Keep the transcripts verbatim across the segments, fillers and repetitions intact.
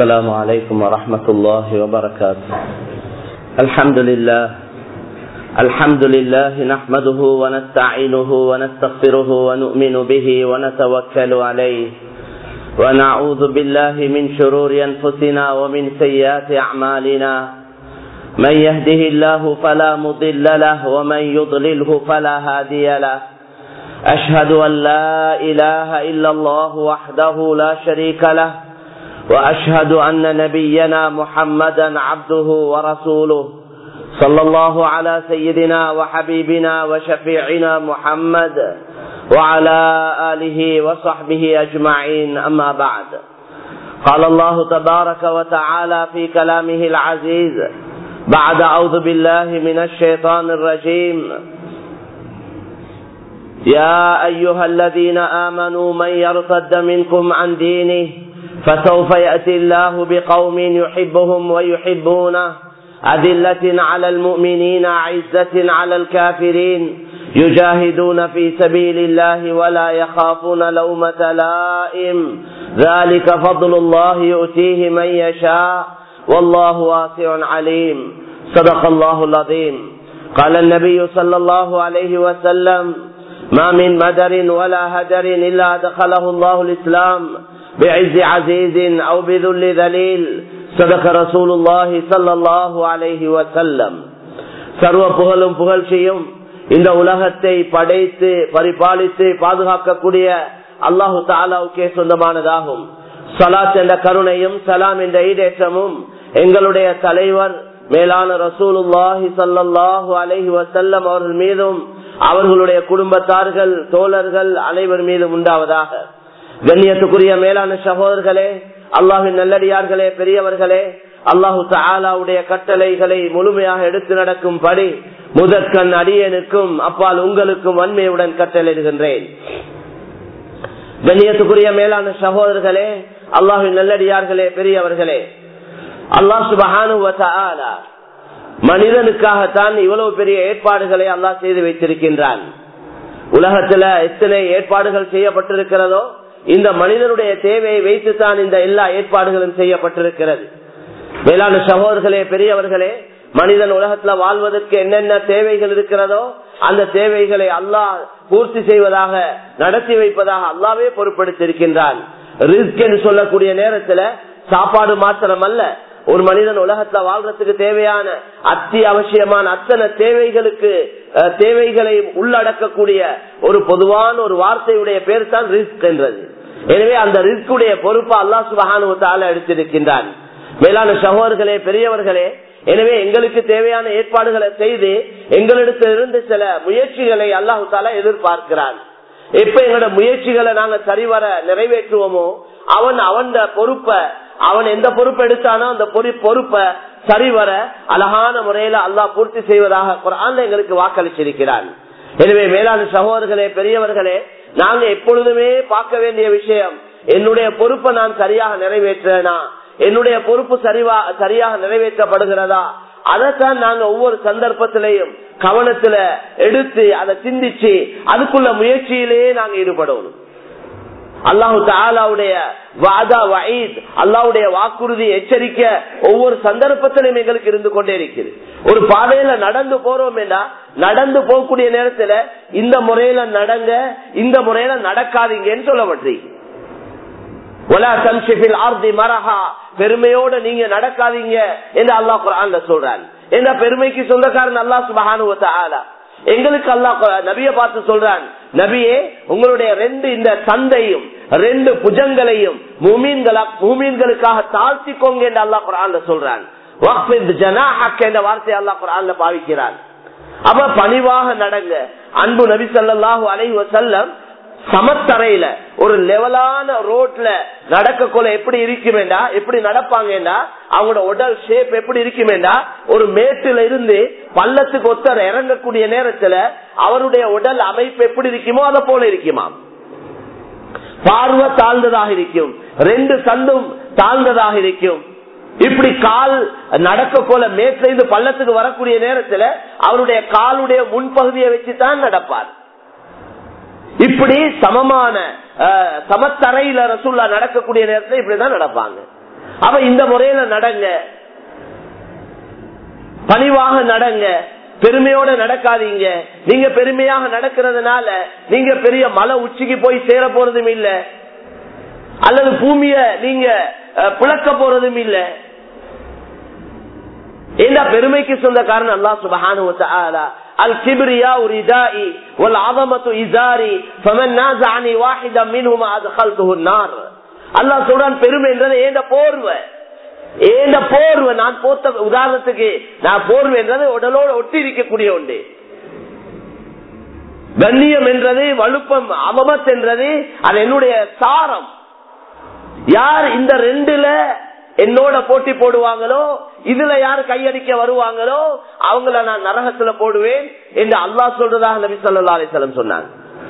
السلام عليكم ورحمة الله وبركاته. الحمد لله الحمد لله نحمده ونستعينه ونستغفره ونؤمن به ونتوكل عليه ونعوذ بالله من شرور أنفسنا ومن سيئات أعمالنا. من يهده الله فلا مضل له ومن يضلله فلا هادي له. أشهد أن لا إله إلا الله وحده لا شريك له وأشهد أن نبينا محمدا عبده ورسوله صلى الله على سيدنا وحبيبنا وشفيعنا محمد وعلى آله وصحبه أجمعين. أما بعد، قال الله تبارك وتعالى في كلامه العزيز بعد أعوذ بالله من الشيطان الرجيم: يا أيها الذين آمنوا من يرتد منكم عن دينه فسوف يأتي الله بقوم يحبهم ويحبونه أذلة على المؤمنين عزة على الكافرين يجاهدون في سبيل الله ولا يخافون لومة لائم ذلك فضل الله يؤتيه من يشاء والله واسع عليم. صدق الله العظيم. قال النبي صلى الله عليه وسلم: ما من مدر ولا هدر إلا دخله الله الإسلام بعز عزيز أو بذل ذليل. صدق رسول الله صلى الله عليه وسلم. சர்வ புகழும் புகழ்ச்சியும் இந்த உலகத்தை படைத்து பரிபாலித்து பாதுகாக்கக்கூடிய அல்லாஹு தஆலாவுக்கே சொந்தமானதாகும். ஸலாத் என்ற கருணையும் சலாம் என்ற ஈடேற்றமும் எங்களுடைய தலைவர் மேலான ரசூலுல்லாஹி ஸல்லல்லாஹு அலைஹி வஸல்லம் அவர்கள் மீதும் அவர்களுடைய குடும்பத்தார்கள் தோழர்கள் அனைவர் மீதும் உண்டாவதாக. கண்ணியத்துக்குரிய மேலான சகோதரர்களே, அல்லாஹ்வின் நல்லடியார்களே, பெரியவர்களே, அல்லாஹு தஆலாவுடைய கட்டளைகளை முழுமையாக எடுத்து நடக்கும்படி முதற்கண் அடியேனுக்கும் அப்பால் உங்களுக்கும் வன்மையுடன் கட்டளையிடுகின்றேன். கண்ணியத்துக்குரிய மேலான சகோதரர்களே, அல்லாஹ்வின் நல்லடியார்களே, பெரியவர்களே, அல்லாஹ் சுப்ஹானஹு வ தஆலா மனிதனுக்காகத்தான் இவ்வளவு பெரிய ஏற்பாடுகளை அல்லாஹ் செய்து வைத்திருக்கின்றான். உலகத்துல எத்தனை ஏற்பாடுகள் செய்யப்பட்டிருக்கிறதோ இந்த மனிதனுடைய தேவையை வைத்துத்தான் இந்த எல்லா ஏற்பாடுகளும் செய்யப்பட்டிருக்கிறது. மேலான சகோதரர்களே, பெரியவர்களே, மனிதன் உலகத்துல வாழ்வதற்கு என்னென்ன தேவைகள் இருக்கிறதோ அந்த தேவைகளை அல்லாஹ் பூர்த்தி செய்வதாக நடத்தி வைப்பதாக அல்லாஹ்வே பொறுப்படுத்தியிருக்கின்றான். ரிஸ்க் என்று சொல்லக்கூடிய நேரத்துல சாப்பாடு மாத்திரம் அல்ல, ஒரு மனிதன் உலகத்துல வாழ்றதுக்கு தேவையான அத்தியாவசியமான அத்தனை தேவைகளுக்கு தேவைகளை உள்ளடக்கக்கூடிய ஒரு பொதுவான ஒரு வார்த்தையுடைய பேர் தான் ரிஸ்க் என்றது. எனவே அந்த ரிஸ்குடைய பொறுப்பை அல்லாஹ் சுப்ஹானஹு வ தஆலா எடுத்திருக்கின்றான். மேலான சகோதரர்களே, பெரியவர்களே, எனவே எங்களுக்கு தேவையான ஏற்பாடுகளை செய்து எங்களிடத்திலிருந்து சில முயற்சிகளை அல்லாஹ் தஆலா எதிர்பார்க்கிறான். எப்ப எங்களோட முயற்சிகளை நாங்க சரிவர நிறைவேற்றுவோமோ அவன் அவன் பொறுப்பை அவன் எந்த பொறுப்பு எடுத்தானோ அந்த பொறுப்பை சரிவர அழகான முறையில அல்லாஹ் பூர்த்தி செய்வதாக குர்ஆன்ல எங்களுக்கு வாக்களிச்சிருக்கிறான். எனவே மேலான சகோதரர்களே, பெரியவர்களே, நாங்க எப்பொழுதுமே பார்க்க வேண்டிய விஷயம், என்னுடைய பொறுப்பை நான் சரியாக நிறைவேற்றேனா, என்னுடைய பொறுப்பு சரிவா சரியாக நிறைவேற்றப்படுகிறதா, அதைத்தான் நாங்க ஒவ்வொரு சந்தர்ப்பத்திலையும் கவனத்துல எடுத்து அதை சிந்திச்சு அதுக்குள்ள முயற்சியிலேயே நாங்க ஈடுபடணும். அல்லாஹு தஆலாவுடைய வஅதா வஈத், அல்லாஹ்வுடைய வாக்குறுதி எச்சரிக்கை ஒவ்வொரு சந்தர்ப்பத்திலும் எங்களுக்கு இருந்து கொண்டே இருக்குது. ஒரு பாதையில நடந்து போறோம் என்றா நடந்து போகக்கூடிய நேரத்துல இந்த முறையில நடங்க, இந்த முறையில நடக்காதீங்கன்னு சொல்லப்பட்டிருக்கு. வலா தம்ஷி ஃபில் அர்தி மரஹா, பெருமையோட நீங்க நடக்காதீங்க என்று அல்லாஹ் குர்ஆன்ல சொல்றான். இந்த பெருமைக்கு சொந்தக்காரன் அல்லாஹ் சுப்ஹானஹு வ தஆலா. எங்களுக்கு அல்லாஹ் நபியை பார்த்து சொல்றான், நபியே, உங்களுடைய ரெண்டு இந்த தந்தையும் ரெண்டு புஜங்களையும் மூமீன்களுக்காக தாழ்த்திக்கோங்க என்று அல்லாஹ் குர்ஆன்ல சொல்றான். வக்ஃபித் ஜனாஹக என்ற வார்த்தையை அல்லாஹ் குர்ஆன்ல பாவிக்கிறான். அப்ப பணிவாக நடங்க. அன்பு நபி ஸல்லல்லாஹு அலைஹி வஸல்லம் சமத்தரையில ஒரு லெவலான ரோட்ல நடக்கக்குள்ள எப்படி இருக்குமேண்டா, எப்படி நடப்பாங்கடா, அவங்களோட உடல் ஷேப் எப்படி இருக்குமேண்டா, ஒரு மேட்டுல இருந்து பள்ளத்துக்கு ஒத்தர் இறங்கக்கூடிய நேரத்துல அவருடைய உடல் அமைப்பு எப்படி இருக்குமோ அதை போல இருக்குமா. பார்வை தாழ்ந்ததாக இருக்கும், ரெண்டு சந்தும் தாழ்ந்ததாக இருக்கும். இப்படி கால் நடக்க போல மேட்ல இருந்து பள்ளத்துக்கு வரக்கூடிய நேரத்துல அவருடைய காலுடைய முன்பகுதியை வச்சுதான் நடப்பார். இப்படி சமமான சமத்தரையில ரசூல்லா நடக்கக்கூடிய நேரத்தில் இப்படிதான் நடப்பாங்க. அப்ப இந்த முறையில நடங்க, பணிவாக நடங்க, பெருமையோட நடக்காதீங்க. நீங்க பெருமையாக நடக்கிறதுனால நீங்க பெரிய மலை உச்சிக்கு போய் சேர போறதும் இல்ல, அல்லது பூமிய நீங்க பிளக்க போறதும் இல்ல. இந்த பெருமைக்கு சொந்தக்காரன் அல்லாஹ் சுப்ஹானஹு வ தஆலா. அல் கிப்ரியா ரிதாஇ வல் அஸமத்து இஸாரி ஃபமன் நாஸஅனி வாஹிதன் மின்ஹுமா அத்கல்துஹு النار. அல்லாஹ் சொல்றான், பெருமை என்றது ஏண்ட போர்வை, ஏண்ட போர்வை. நான் போத்த உதாரணத்துக்கு நான் போர்வை என்றது உடலோடு ஒட்டி இருக்கக்கூடிய ஒன்று. கண்ணியம் என்றது வலுப்பம், அமமத் என்றது அது என்னுடைய சாரம். யார் இந்த ரெண்டுல என்னோட போட்டி போடுவாங்களோ, இதுல யார் கையடிக்க வருவாங்களோ அவங்கள நான் நரகத்துல போடுவேன் என்று அல்லாஹ் சொல்றதாக நபி ஸல்லல்லாஹு அலைஹி வஸல்லம் சொன்னாங்க.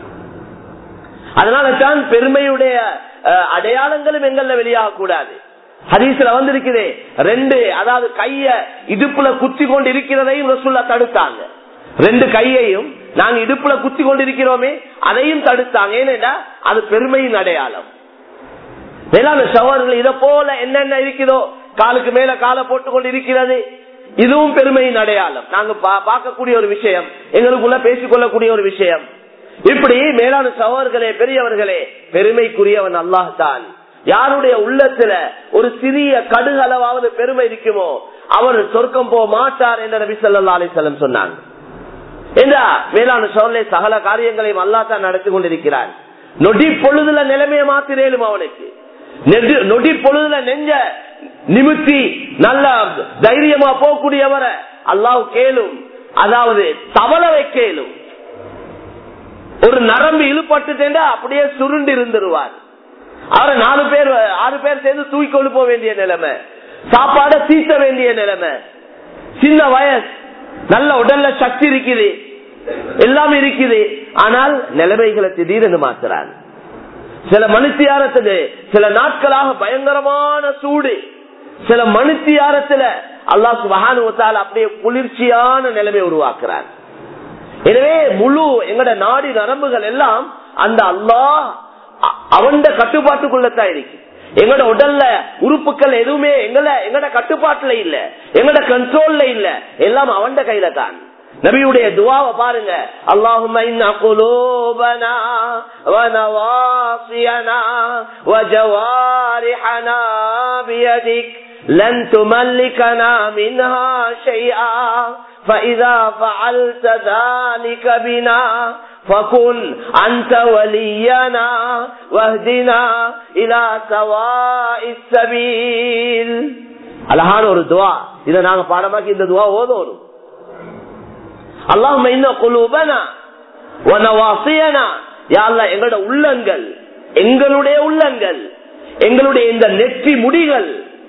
அதனால தான் பெருமையுடைய அடையாளங்களும் எங்கள்ல வெளியாக கூடாது. ஹதீஸ்ல வந்திருக்குது, ரெண்டு அதாவது கைய இடுப்புல குத்தி கொண்டு இருக்கிறதையும் ரசூலுல்லாஹ் தடுத்தாங்க. ரெண்டு கையையும் நாங்க இடுப்புல குத்தி கொண்டு இருக்கிறோமே அதையும் தடுத்தாங்க. ஏனென்றா அது பெருமையின் அடையாளம். மேலான சகோதரர்கள், இதை போல என்னென்ன இருக்குதோ, காலுக்கு மேல காலை போட்டுக் கொண்டு இருக்கிறது, இதுவும் பெருமையின் அடையாளம். நாங்க பார்க்கக்கூடிய ஒரு விஷயம், எங்களுக்குள்ள பேசிக்கொள்ளக்கூடிய ஒரு விஷயம். இப்படி மேலான சகோதரர்களே, பெரியவர்களே, பெருமைக்குரியவன் அல்லாஹ் தான். யாருடைய உள்ளத்துல ஒரு சிறிய கடுகளவாவது பெருமை இருக்குமோ அவர் சொர்க்கம் போக மாட்டார் என்று நபி ஸல்லல்லாஹு அலைஹி வஸல்லம் சொன்னாங்க. என்றா மேலான சகோதரர்களே, சகல காரியங்களையும் அல்லாஹ் தான் நடத்தி கொண்டிருக்கிறான். நொடி பொழுதுல நிலைமையை மாத்திரேலும் அவனுக்கு நொடி பொழுதுல நெஞ்ச நிமித்தி நல்ல தைரியமா போகக்கூடியவரை அல்லாஹ் கேளும், அதாவது தவளவை கேளும். ஒரு நரம்பு இழுப்பட்டுட்டா அப்படியே சுருண்டு இருந்துருவார். அவரை நாலு பேர் ஆறு பேர் சேர்ந்து தூக்கி கொண்டு போக வேண்டிய நிலைமை, சாப்பாட தீட்ட வேண்டிய நிலைமை. சின்ன வயசு, நல்ல உடல்ல சக்தி இருக்குது, எல்லாம் இருக்குது, ஆனால் நிலைமைகளை திடீரென்று மாத்துறான். சில மனுத்தியாரத்துக்கு சில நாட்களாக பயங்கரமான சூடு, சில மனுத்தியாரத்துல அல்லாஹ் சுப்ஹானஹு வ தஆலா அப்படியே குளிர்ச்சியான நிலைமை உருவாக்குறான். எனவே முழு எங்கட நாடி நரம்புகள் எல்லாம் அந்த அல்லாஹ் அவன் கட்டுப்பாட்டுக்குள்ளதான் இருக்கு. எங்கட உடல்ல உறுப்புகள் எதுவுமே எங்களை எங்கட கட்டுப்பாட்டுல இல்ல, எங்கட கண்ட்ரோல்ல இல்ல, எல்லாம் அவன் கையில தான். நபியுடைய துஆவை பாருங்க, அல்லாஹும்ம இன்னா குலூபனா வ நவாசியனா வ ஜவாரிஹனா பியதிக் லன் துமல்லிகனா மின்ஹா ஷைஆ فإذا فعلت ذلك بنا فكن أنت ولينا واهدنا إلى سواء السبيل. அழகான ஒரு துஆ. இதை நாங்க பாடமாக்கி இந்த துஆ ஓதணும். اللهم إن قلوبنا ونواصينا, யா அல்லாஹ் எங்களுடைய உள்ளங்கள், எங்களுடைய உள்ளங்கள், எங்களுடைய இந்த நெற்றி முடிகள்,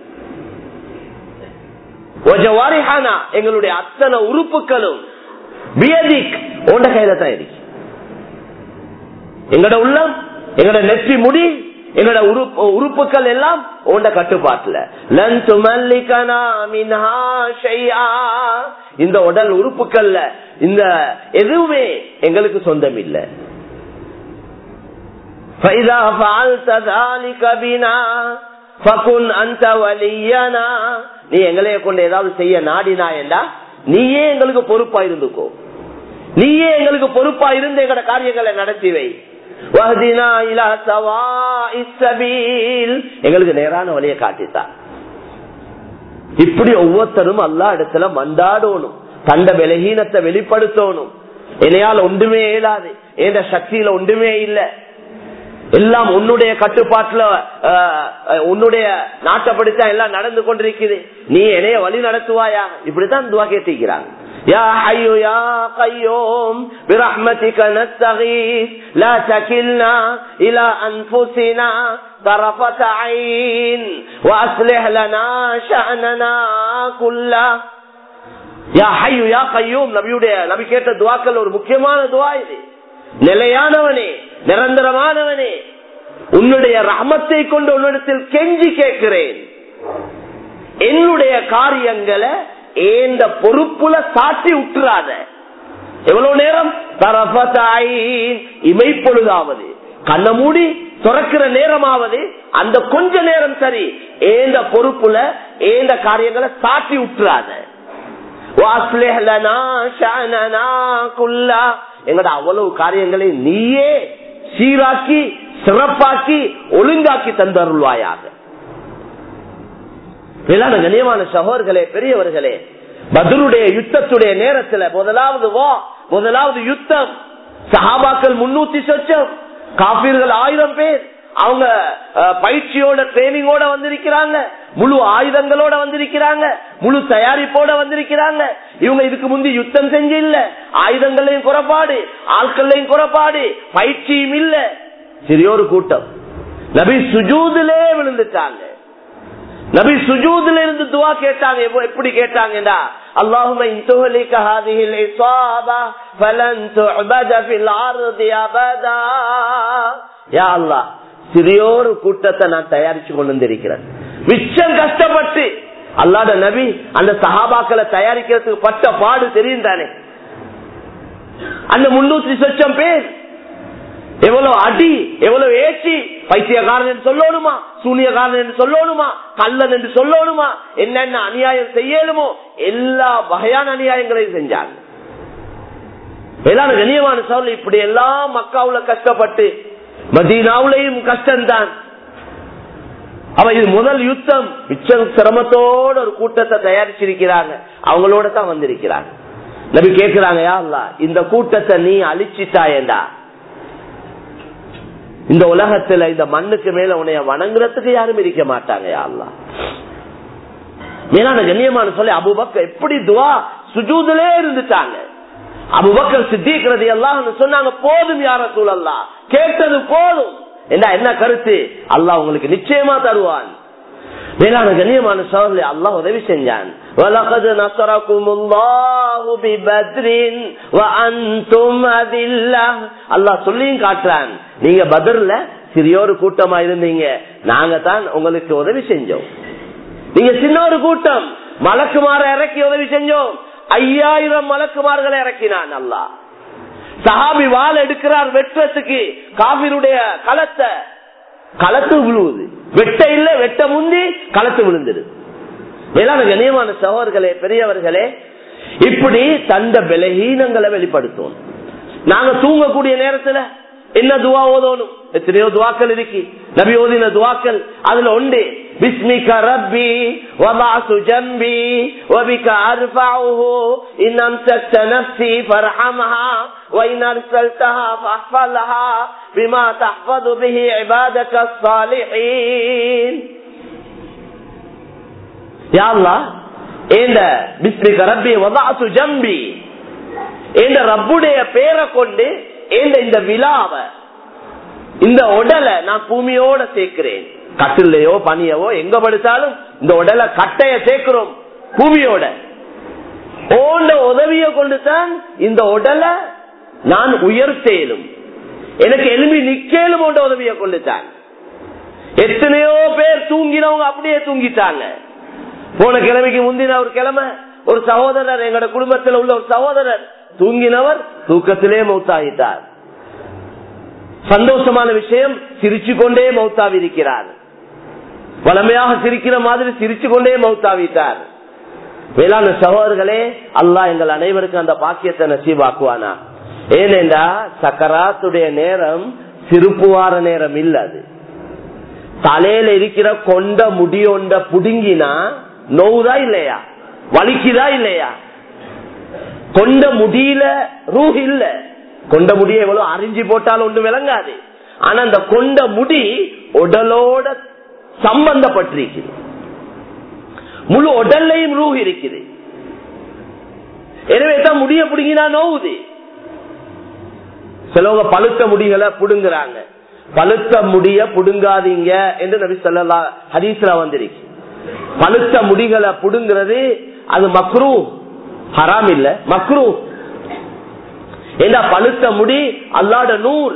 எங்களுடைய அத்தனை உறுப்புகளும் பியதிக் உண்ட கையில தான் இருக்கு. எங்கட உள்ளம், எங்கட நெற்றி முடி, எங்கட உறுப்புகள் எல்லாம் உண்ட கட்டுப்பாட்டுல. லன் துமல்லிகனா மின்ஹா ஷைஆ, இந்த உடல் உறுப்புகள்ல இந்த எதுவுமே எங்களுக்கு சொந்தம் இல்ல. ஃபைதா ஃபஅல்த ذلك بنا فكن انت ولينا, நீ எங்களைய கொண்டு ஏதாவது செய்ய நாடினா என்றா நீயே எங்களுக்கு பொறுப்பா இருந்துக்கோ, நீயே எங்களுக்கு பொறுப்பா இருந்து எங்கட காரியங்களை நடத்தி வை. வஹ்தினா இலா சவாஇஸ் சபீல், எங்களுக்கு நேரான வழியை காட்டித்தான். இப்படி ஒவ்வொருத்தரும் அல்லாஹ் இடத்துல மண்டாடணும், தண்ட பலகீனத்தை வெளிப்படுத்தணும். என்னையால் ஒன்றுமே இயலாது, என்ற சக்தியில ஒன்றுமே இல்லை, எல்லாம் உன்னுடைய கட்டுப்பாட்டுல உன்னுடைய நாட்டப்படித்தான் எல்லாம் நடந்து கொண்டிருக்குது, நீ என்னைய வழி நடத்துவாயா? இப்படித்தான் துவா கேட்டிருக்கிறாங்க. يا حي يا قيوم برحمتك نستغيث لا تكلنا إلى أنفسنا طرفة عين وأصلح لنا شأننا كله. يا حي يا قيوم, நபியுடைய நபி கேட்ட துவாக்கள் ஒரு முக்கியமான துவா இது. நிலையானவனே, நிரந்தரமானவனே, உன்னுடைய ரஹ்மத்தை கொண்டு உன்னிடத்தில் கெஞ்சி கேட்கிறேன், என்னுடைய காரியங்களை ஏந்த பொறுப்புல சாட்சி உற்றாத. எவ்வளவு நேரம்? தரபத்தாயின், இமைப்பொழுதாவது, கண்ண மூடி துறக்கிற நேரமாவது அந்த கொஞ்ச நேரம் சரி ஏந்த பொறுப்புல ஏந்த காரியங்களை சாட்டி விட்டுறாத. எங்கட அவ்வளவு காரியங்களை நீயே சீராக்கி சிறப்பாக்கி ஒழுங்காக்கி தந்தருள்வாயாக. கண்ணியமான சகோதரர்களே, பெரியவர்களே, பத்ருடைய யுத்தத்துடைய நேரத்துல முதலாவது வா முதலாவது யுத்தம், சஹாபாக்கள் முன்னூத்தி சொச்சம், காபீர்கள் ஆயிரம் பேர். அவங்க பயிற்சியோட ட்ரைனிங்கோட வந்திருக்கிறாங்க, முழு ஆயுதங்களோட வந்திருக்கிறாங்க, முழு தயாரிப்போட வந்திருக்கிறாங்க. இவங்க இதுக்கு முந்தி யுத்தம் செஞ்சு இல்ல, ஆயுதங்களையும் குறைபாடு, ஆட்களையும் குறைபாடு, பயிற்சியும் இல்ல. சிறியோரு கூட்டம் நபி சுஜூதிலே விழுந்துட்டாங்க. நபி சுஜூதில இருந்து துவா கேட்டாங்க. எப்படி கேட்டாங்கடா, அல்லாஹும்ம இன்துஹலிக ஹாதிஹில் இஸாபா ஃபலன் துஅபத ஃபில் அர்தி அபதா. யா அல்லாஹ், சிறியோரு கூட்டத்தை நான் தயாரிச்சு கொண்டு வந்திருக்கிறேன். மிச்சம் கஷ்டப்பட்டு அல்லாஹ்வுடைய நபி அந்த சஹாபாக்களை தயாரிக்கிறதுக்கு பட்ட பாடு தெரியும் தானே. அந்த முன்னூத்தி சொச்சம் பேர் எவ்வளவு அடி, எவ்வளவு ஏற்றி, பைத்தியக்காரன் என்று சொல்லணுமா, சூனியக்காரன் என்று சொல்லணுமா, கள்ளன் என்று சொல்லணுமா, என்னென்ன அநியாயம் செய்யணுமோ எல்லா வகையான அநியாயங்களையும் செஞ்சாங்க. எல்லாரும் கண்ணியமான சொல்ல இப்படி எல்லாம் மக்காவுல கஷ்டப்பட்டு மதீனாவுலையும் கஷ்டம்தான். அவ இது முதல் யுத்தம், மிச்சம் சிரமத்தோட ஒரு கூட்டத்தை தயாரிச்சிருக்கிறாங்க, அவங்களோட தான் வந்திருக்கிறாங்க. நபி கேட்கிறாங்க, யா அல்லாஹ், இந்த கூட்டத்தை நீ அழிச்சிட்டாயேண்டா, இந்த உலகத்துல இந்த மண்ணுக்கு மேல உன்னைய வணங்குறதுக்கு யாரும் இருக்க மாட்டாங்க. யா அல்லாஹ், மேலான கண்ணியமான சொல்லி அபூபக்கர் எப்படி துவா சுஜூதிலே இருந்துட்டாங்க. அபூபக்கர் சித்திக் ரலியல்லாஹு சொன்னாங்க, போதும் யா ரசூலல்லாஹ், கேட்டது போதும். என்ன கருத்து, அல்லாஹ் உங்களுக்கு நிச்சயமா தருவான். மேலான கண்ணியமான சோழர்களே, அல்லாஹ் உதவி செஞ்சான். வலகத் நஸரகுமுல்லாஹு பிபத்ரின் வஅன்தும் அதில்லா. அல்லாஹ் சொல்லியும் காட்டுறான், நீங்க பத்ர்ல சிறியோரு கூட்டமா இருந்தீங்க, நாங்க தான் உங்களுக்கு உதவி செஞ்சோம். நீங்க சின்ன ஒரு கூட்டம், மலக்குமார இறக்கி உதவி செஞ்சோம். ஐயாயிரம் மலக்குமார்களை இறக்கினான் அல்லாஹ். சஹாபி வாள் எடுக்கிறார் வெற்றத்துக்கு, காபிருடைய களத்தை களத்து விழுவுது, வெட்ட இல்ல, வெட்ட முந்தி களத்து விழுந்துடு. மேலான கண்ணியமான சகோதரர்களே, பெரியவர்களே, இப்படி தந்த பலஹீனங்களை வெளிப்படுத்தும். நாங்க தூங்கக்கூடிய நேரத்துல என்ன துவா ஓதணும், எத்தனையோ துவாக்கள் இருக்கு, நபி ஓதின துவாக்கள். அதுல ஒன்று, பிஸ்மிக ரப்பி வபஅது ஜம்பி வபிக அர்ஃபஉஹு இன் அம்சக்த நஃப்ஸி ஃபர்ஹம்ஹா وإن أرسلتها فاحفظها بما تحفظ به عبادك الصالحين. يا الله இந்த பிஸ்மிக ரப்பி வதஅது ஜம்பி, இந்த ரப்புடைய பேரை கொண்டு இந்த விழாவ இந்த உடலை நான் பூமியோட சேர்க்கிறேன். கட்டிலையோ பனியவோ எங்க படுத்தாலும் இந்த உடலை கட்டைய சேர்க்கிறோம் பூமியோட. ஓண்ட உதவிய கொண்டுதான் இந்த உடலை நான் உயர்த்தேலும், எனக்கு எலும்பி நிக்கலும் ஓண்ட உதவிய கொண்டுதான். எத்தனையோ பேர் தூங்கினவங்க அப்படியே தூங்கிட்டாங்க. போன கிழமைக்கு முந்தின ஒரு கிழமை ஒரு சகோதரர், எங்களோட குடும்பத்தில் உள்ள ஒரு சகோதரர் தூங்கினவர் தூக்கத்திலே மௌத்தாகிட்டார். சந்தோஷமான விஷயம், சிரிச்சு கொண்டே மௌத்தாவி இருக்கிறார். வளமையாக சிரிக்கிற மாதிரி சிரிச்சு கொண்டே மௌத்தாவிட்டார். வேளாண் சகோதரர்களே, அல்லாஹ் எங்கள் அனைவருக்கும் அந்த பாக்கியத்தை நசீபாக்குவானா. ஏனென்றா சக்கராத்துடைய நேரம் சிரிப்புவார நேரம் இல்ல. அது தலையில இருக்கிற கொண்ட முடியொண்ட புடுங்கினா நோவுதா இல்லையா, வலிக்குதா இல்லையா? கொண்ட முடியல ரூஹ் இல்ல. கொண்ட முடிய எவ்வளவு அரிஞ்சு போட்டாலும் ஒன்று விளங்காது. ஆனா அந்த கொண்ட முடி உடலோட சம்பந்தப்பட்டிருக்குது, முழு உடல்லையும் ரூஹ் இருக்குது. எனவே தான் முடிய புடுங்கினா நோவுது. சிலவங்க பழுத்த முடிகளை புடுங்குறாங்க. பழுத்த முடிய புடுங்காதீங்க என்று நபி ஸல்லல்லாஹு ஹதீஸ்ல வந்திருக்கு. பழுத்த முடிகளை புடுங்கிறது அது மக்ரூ, ஹராம் இல்ல, மக்ரூ. ஏன்னா பழுத்த முடி அல்லாஹ்வுடைய நூர்.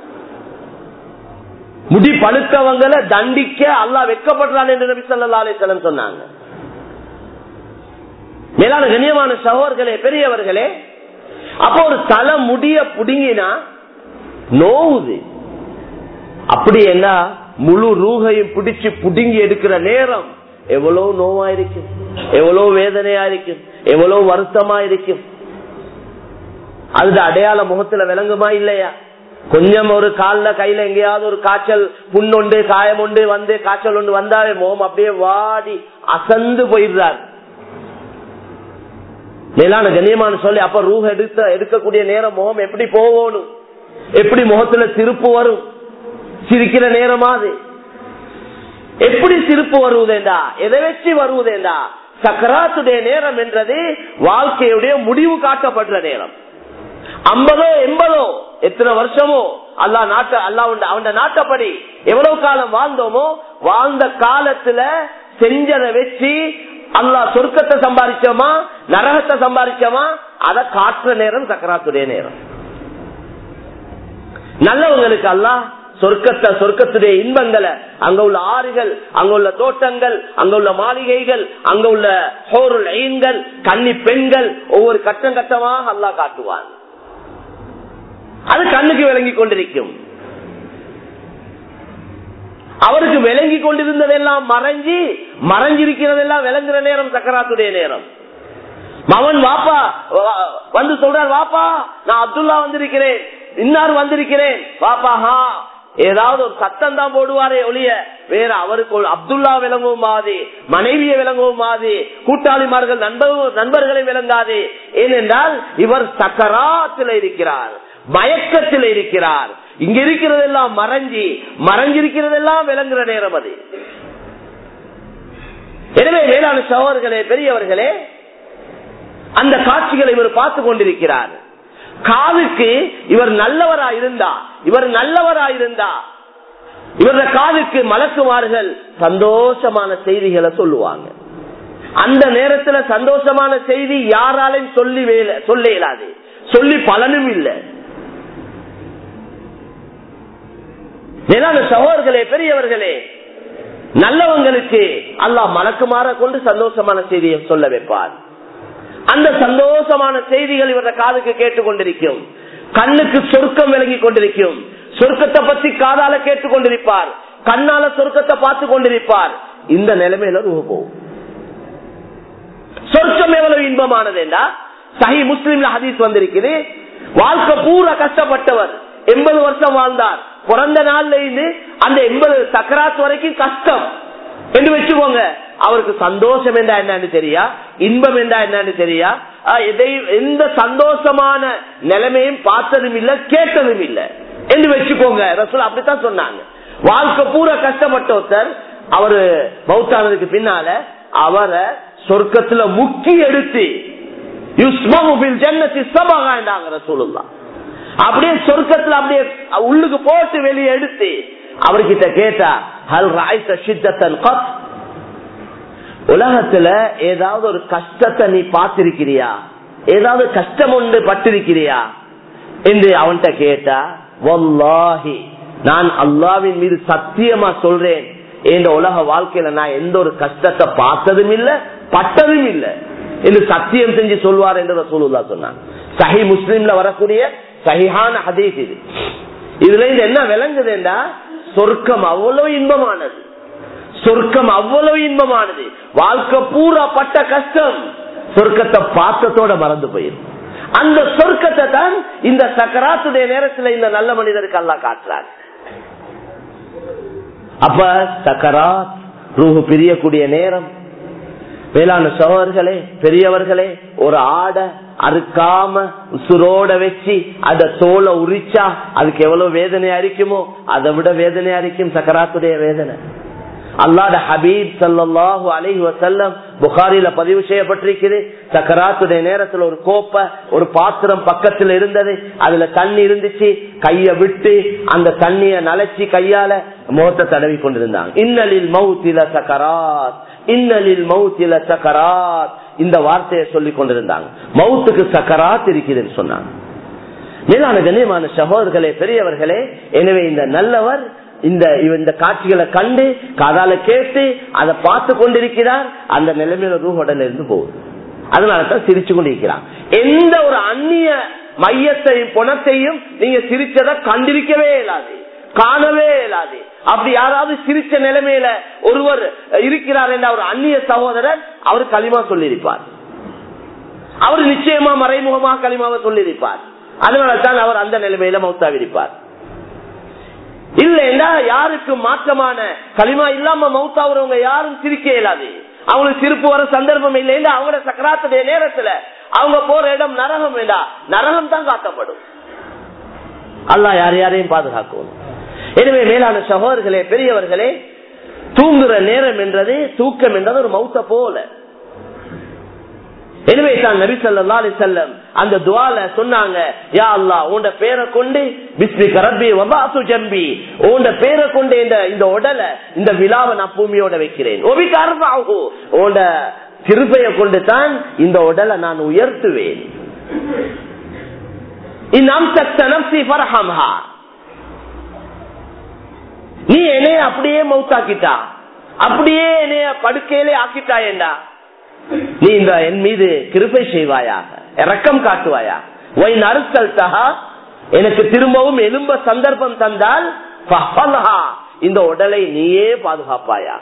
முடி பழுத்தவங்களை தண்டிக்க அல்லாஹ் வெட்கப்படுறான் என்று நபி ஸல்லல்லாஹு அலைஹி வஸல்லம் சொன்னாங்க. மேலான கண்ணியமான சகோதரர்களே, பெரியவர்களே, அப்போ ஒரு தலை முடிய புடுங்கினா நோவுது. அப்படி என்ன முழு ரூகையும் பிடிச்சு புடுங்கி எடுக்கிற நேரம் எவ்வளவு நோவா இருக்கும், எவ்வளவு வேதனையா இருக்கும், எவ்வளவு வருத்தமா இருக்கும். அது அடையாள முகத்துல விளங்குமா இல்லையா? கொஞ்சம் ஒரு கால்ல கையில எங்கேயாவது ஒரு காய்ச்சல் புண்ணொண்டு காயம் உண்டு வந்து காய்ச்சல் ஒன்று வந்தாலே முகம் அப்படியே வாடி அசந்து போயிடுறார். மேலான கண்ணியமான சொல்லி அப்ப ரூஹ எடுத்த எடுக்கக்கூடிய நேரம் முகம் எப்படி போகணும், எப்படி முகத்துல சிரிப்பு வரும், சிரிக்கிற நேரமா அது எப்படி சிரிப்பு வருவதேண்டா, எதை வச்சு வருவதேண்டா? சக்கராத்துடைய நேரம் என்றது வாழ்க்கையுடைய முடிவு காட்டப்படுற நேரம். ஐம்பதோ எண்பதோ எத்தனை வருஷமோ அல்லா நாட்ட அல்லா அவன் நாட்டப்படி எவ்வளவு காலம் வாழ்ந்தோமோ வாழ்ந்த காலத்துல செஞ்சதை வச்சு அல்லா சொர்க்கத்தை சம்பாதிச்சோமா நரகத்தை சம்பாதிச்சோமா அதை காட்டுற நேரம் சக்கராத்துடைய நேரம். நல்லவங்களுக்கு அல்லா சொர்க்கத்தை சொர்க்கத்துடைய இன்பங்களை, அங்க உள்ள ஆறுகள், அங்க உள்ள தோட்டங்கள், அங்க உள்ள மாளிகைகள், அங்க உள்ள ஹோருல் ஐன்கள், கன்னி பெண்கள், ஒவ்வொரு கட்டம் கட்டமாக அல்லா காட்டுவான். அது கண்ணுக்கு விளங்கி கொண்டிருக்கும். அவருக்கு விளங்கி கொண்டிருந்ததெல்லாம் மறைஞ்சி மறைஞ்சிருக்கிறதெல்லாம் விளங்குற நேரம் சக்கராத்துடைய நேரம். மவன் வாப்பா வந்து சொல்றார், வாப்பா நான் அப்துல்லா வந்திருக்கிறேன், இன்னார் வந்திருக்கிறேன். வாப்பா ஹா ஏதாவது ஒரு சத்தம் தான் போடுவாரே ஒழிய வேற அவருக்கு அப்துல்லா விளங்கவும் மாது, மனைவியை விளங்கவும் மாது, கூட்டாளிமார்கள் நண்பர்களை விளங்காது. ஏனென்றால் இவர் சக்கராத்தில் இருக்கிறார், மயக்கத்தில் இருக்கிறார். இங்க இருக்கிறதெல்லாம் மறைஞ்சி மறைஞ்சிருக்கிறதெல்லாம் விளங்குற நேரம் அது. எனவே வேளாண் சகோதரர்களே, பெரியவர்களே, அந்த காட்சிகளை இவர் பார்த்து கொண்டிருக்கிறார். காதுக்கு இவர் நல்லவரா இருந்தா இவர் நல்லவரா இருந்தா இவர காதுக்கு மலக்குமார்கள் சந்தோஷமான செய்திகளை சொல்லுவாங்க. அந்த நேரத்துல சந்தோஷமான செய்தி யாராலையும் சொல்லி வேலை சொல்ல இயலாது, சொல்லி பலனும் இல்லை. மேலான சகோதரர்களே, பெரியவர்களே, நல்லவங்களுக்கு அல்லாஹ் மலக்குமார கொண்டு சந்தோஷமான செய்தியை சொல்ல வைப்பார். அந்த சந்தோஷமான செய்திகள் இவர காதுக்கு கேட்டுக்கொண்டிருக்கும், கண்ணுக்கு சொர்க்கம் விளங்கி கொண்டிருக்கும். சொர்க்கத்தை பத்தி காதால கேட்டுக் கொண்டிருப்பார், கண்ணால சொர்க்கத்தை பார்த்து கொண்டிருப்பார். இந்த நிலைமையில ரூஹ் போகும். சொர்க்கம் எவ்வளவு இன்பமானது என்றா சஹீஹ் முஸ்லிம்ல ஹதீஸ் வந்திருக்குது. வாழ்க்கை பூரா கஷ்டப்பட்டவர், எண்பது வருஷம் வாழ்ந்தார். பிறந்த நாள்ல இருந்து அந்த எண்பது சக்கராத் வரைக்கும் கஷ்டம் என்று வச்சுக்கோங்க. அவருக்கு சந்தோஷம் என்றா என்னன்னு தெரியா, இன்பம் என்றா என்னன்னு தெரியா, எதை எந்த சந்தோஷமான நிலைமையும் பார்த்ததும் இல்ல கேட்டதும் இல்ல என்று வச்சுக்கோங்க. ரசூல் அப்படித்தான் சொன்னாங்க. வாழ்க்கை பூரா கஷ்டப்பட்ட ஒருத்தர் அவரு மௌத்தானதுக்கு பின்னால அவரை சொர்க்கத்துல முக்கி எடுத்து ரசூலுல்லாஹ் அப்படியே சொர்க்கத்துல அப்படியே உள்ளுக்கு போட்டு வெளியே எடுத்து அவர்கிட்ட கேட்டா, ஹல் ராய்த ஷித்தத்தன் கத், உலகத்துல ஏதாவது ஒரு கஷ்டத்தை நீ பார்த்திருக்கிறியா, ஏதாவது கஷ்டம் ஒன்று பட்டிருக்கிறியா என்று அவன்கிட்ட கேட்டா, வல்லாஹி நான் அல்லாஹ்வின் மீது சத்தியமா சொல்றேன், இந்த உலக வாழ்க்கையில நான் எந்த ஒரு கஷ்டத்தை பார்த்ததும் இல்ல பட்டதும் இல்ல என்று சத்தியம் செஞ்சு சொல்வார் என்று ரசூலுல்லாஹ் சொன்னாங்க. சஹீஹ் முஸ்லிம்ல வரக்கூடிய சஹீஹான ஹதீஸ் இது. இதுல இருந்து என்ன விளங்குதுன்னா, சொர்க்கம் அவ்வளவு இன்பமானது, சொர்க்கம் அவ்வளவு இன்பமானது. வாழ்க்கை பூரா பட்ட கஷ்டம் சொர்க்கத்தை பார்த்ததோட மறந்து போயிடும். அந்த சொர்க்கத்தை தான் இந்த சக்கராத்துடைய நேரத்தில் இந்த நல்ல மனிதருக்கு அல்லாஹ் காட்டுறார். அப்ப சக்கராத் ரூஹ் பிரியக்கூடிய நேரம். வேளாண் சகோதரர்களே, பெரியவர்களே, ஒரு ஆடை அறுக்காம உசுரோட வச்சு அந்த தோலை உரிச்சா அதுக்கு எவ்வளவு வேதனையா இருக்குமோ அதை விட வேதனையா இருக்கும் சக்கராத்துடைய வேதனை. அல்லாஹ்வுடைய ஹபீப் ஸல்லல்லாஹு அலைஹி வஸல்லம் புகாரில பதிவு செய்யப்பட்டிருக்கிறது. சக்கராத்துடைய நேரத்துல ஒரு கோப்ப ஒரு பாத்திரம் பக்கத்துல இருந்தது, அதுல தண்ணி இருந்துச்சு. கைய விட்டு அந்த தண்ணிய நனைச்சி கையால முகத்தை தடவி கொண்டிருந்தாங்க. இன்னலில் மௌத்தில சக்கராத், இன்னலில் மௌத்தில சக்கராத், இந்த வார்த்தையை சொல்லி கொண்டிருந்தாங்க. மௌத்துக்கு சக்கராத் இருக்குதுன்னு சொன்னாங்க. மேலான கண்ணியமான சகோதரர்களே, பெரியவர்களே, எனவே இந்த நல்லவர் இந்த இந்த காட்சிகளை கண்டு காதால கேட்டு அதை பார்த்து கொண்டிருக்கிறார். அந்த நிலைமையில ரூஹ் உடனே இருந்து போகுது. அதனாலதான் சிரிச்சு கொண்டிருக்கிறார். எந்த ஒரு அந்நிய மையத்தையும் பணத்தையும் நீங்க சிரிச்சதை கண்டிருக்கவே இயலாது. காணவே இயலாது. அப்படி யாராவது சிரிச்ச நிலைமையில ஒருவர் இருக்கிறார் என்ற ஒரு அந்நிய சகோதரர் அவர் களிமா சொல்லியிருப்பார். அவர் நிச்சயமா மறைமுகமாக களிமாவை சொல்லியிருப்பார். அதனால தான் அவர் அந்த நிலைமையில மௌத்தாவிருப்பார். இல்லைன்னா யாருக்கு மாற்றமான களிமா இல்லாம மௌத்தாவுறவங்க யாரும் சிரிக்க இயலாது. அவங்களுக்கு சிரிப்பு வர சந்தர்ப்பம் இல்லைன்னா அவங்களோட சக்கராத்துடைய நேரத்துல அவங்க போற இடம் நரகம் வேண்டா, நரகம் தான் காட்டப்படும். அல்லாஹ் யார் யாரையும் பாதுகாக்கும். எனவே மேலான சகோதரர்களே, பெரியவர்களே, தூங்குற நேரம் என்றது தூக்கம் என்றது ஒரு மௌத்த போல. எனவே தான் நபி ஸல்லல்லாஹு அலைஹி வஸல்லம் அந்த துஆல சொன்னாங்க, யா அல்லாஹ் உன்ட பேரை கொண்டு பிஸ்மிக ரப்பி வபஅது ஜம்பி, உன்ட பேரை கொண்டு இந்த இந்த உடலை இந்த விலாவை நான் பூமியோட வைக்கிறேன். ஒபிக அர்ஃபஉஹு, உன்ட கிருபையை கொண்டு தான் இந்த உடலை நான் உயர்த்துவேன். இன் அம்சக்த நஃப்ஸி ஃபர்ஹம்ஹா, நீ என்னைய அப்படியே மௌத்தாக்கிட்டா, அப்படியே என்னைய படுக்கையிலே ஆக்கிட்டாயேண்டா, நீ இந்த என் மீது கிருபை செய்வாயாக, இரக்கம் காட்டுவாயா. எனக்கு திரும்பவும் எலும்ப சந்தர்ப்பம் தந்தால் இந்த உடலை நீயே பாதுகாப்பாயாக.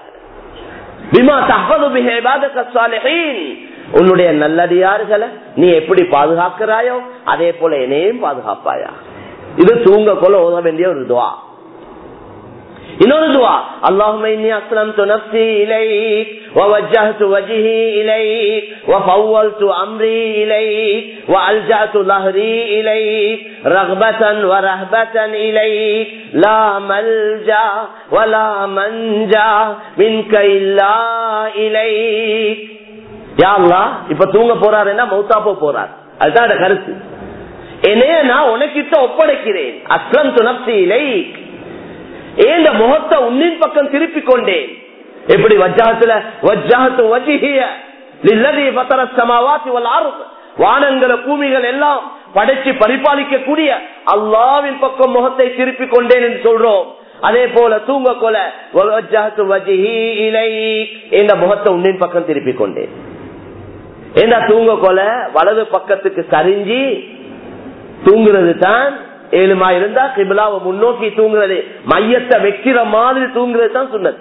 உன்னுடைய நல்லடியார்களை நீ எப்படி பாதுகாக்கிறாயோ அதே போல என்னையும் பாதுகாப்பாயா. இது தூங்க கொள்ள ஓத வேண்டிய ஒரு துவா. இன்னொரு துவா, அல்லாஹும்ம இன்னி அஸ்லம்து நஃப்ஸி இலைக் வவஜ்ஜஹ்து வஜ்ஹி இலைக் வஃபவ்வல்து அம்ரி இலைக் வஅல்ஜஅது லஹ்ரி இலைக் ரக்பதன் வரஹபதன் இலைக் லா மல்ஜா வலா மன்ஜா மின்க இல்லா இலைக். யா அல்லாஹ், இப்ப தூங்க போறாருன்னா மௌத்தா போறார், அதுதான் கருத்து. என்னைய நான் உனக்கிட்ட ஒப்படைக்கிறேன். அஸ்லம்து நஃப்ஸி இலைக், ஏந்த முகத்தை உன்னின் பக்கம் திருப்பிக் கொண்டேன். எப்படி வஜ்ஜஹத்துல வஜ்ஜஹத்து வஜ்ஹிய லில்லதி ஃபதர ஸமாவாத்தி வல் அர்த், வானங்கள் பூமிகள் எல்லாம் படைச்சு பரிபாலிக்க கூடிய அல்லாஹ்வின் பக்கம் முகத்தை திருப்பிக் கொண்டேன் என்று சொல்றோம். அதே போல தூங்க கொல வஜ்ஜஹத்து வஜ்ஹி இலைக், ஏந்த முகத்தை உன்னின் பக்கம் திருப்பிக் கொண்டேன். ஏண்டா தூங்க கொல வலது பக்கத்துக்கு சரிஞ்சி தூங்குறது தான் ஏழுமா இருந்தா கிபிலாவை முன்னோக்கி தூங்குறது, மையத்தை வைக்கிற மாதிரி தூங்குறது தான் சுன்னத்து.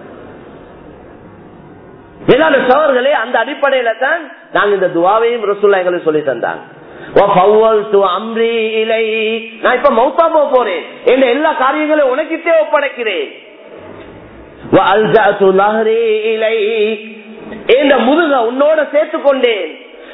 மேலான சகோதரர்களே, அந்த அடிப்படையில தான் நாங்க இந்த துஆவையும் ரசூலுல்லாஹி எங்களுக்கு சொல்லி தந்தாங்க. நான் இப்ப மௌத்தா போறேன், என்ன எல்லா காரியங்களையும் உனக்கிட்டே ஒப்படைக்கிறேன். முதுக உன்னோட சேர்த்து கொண்டேன்.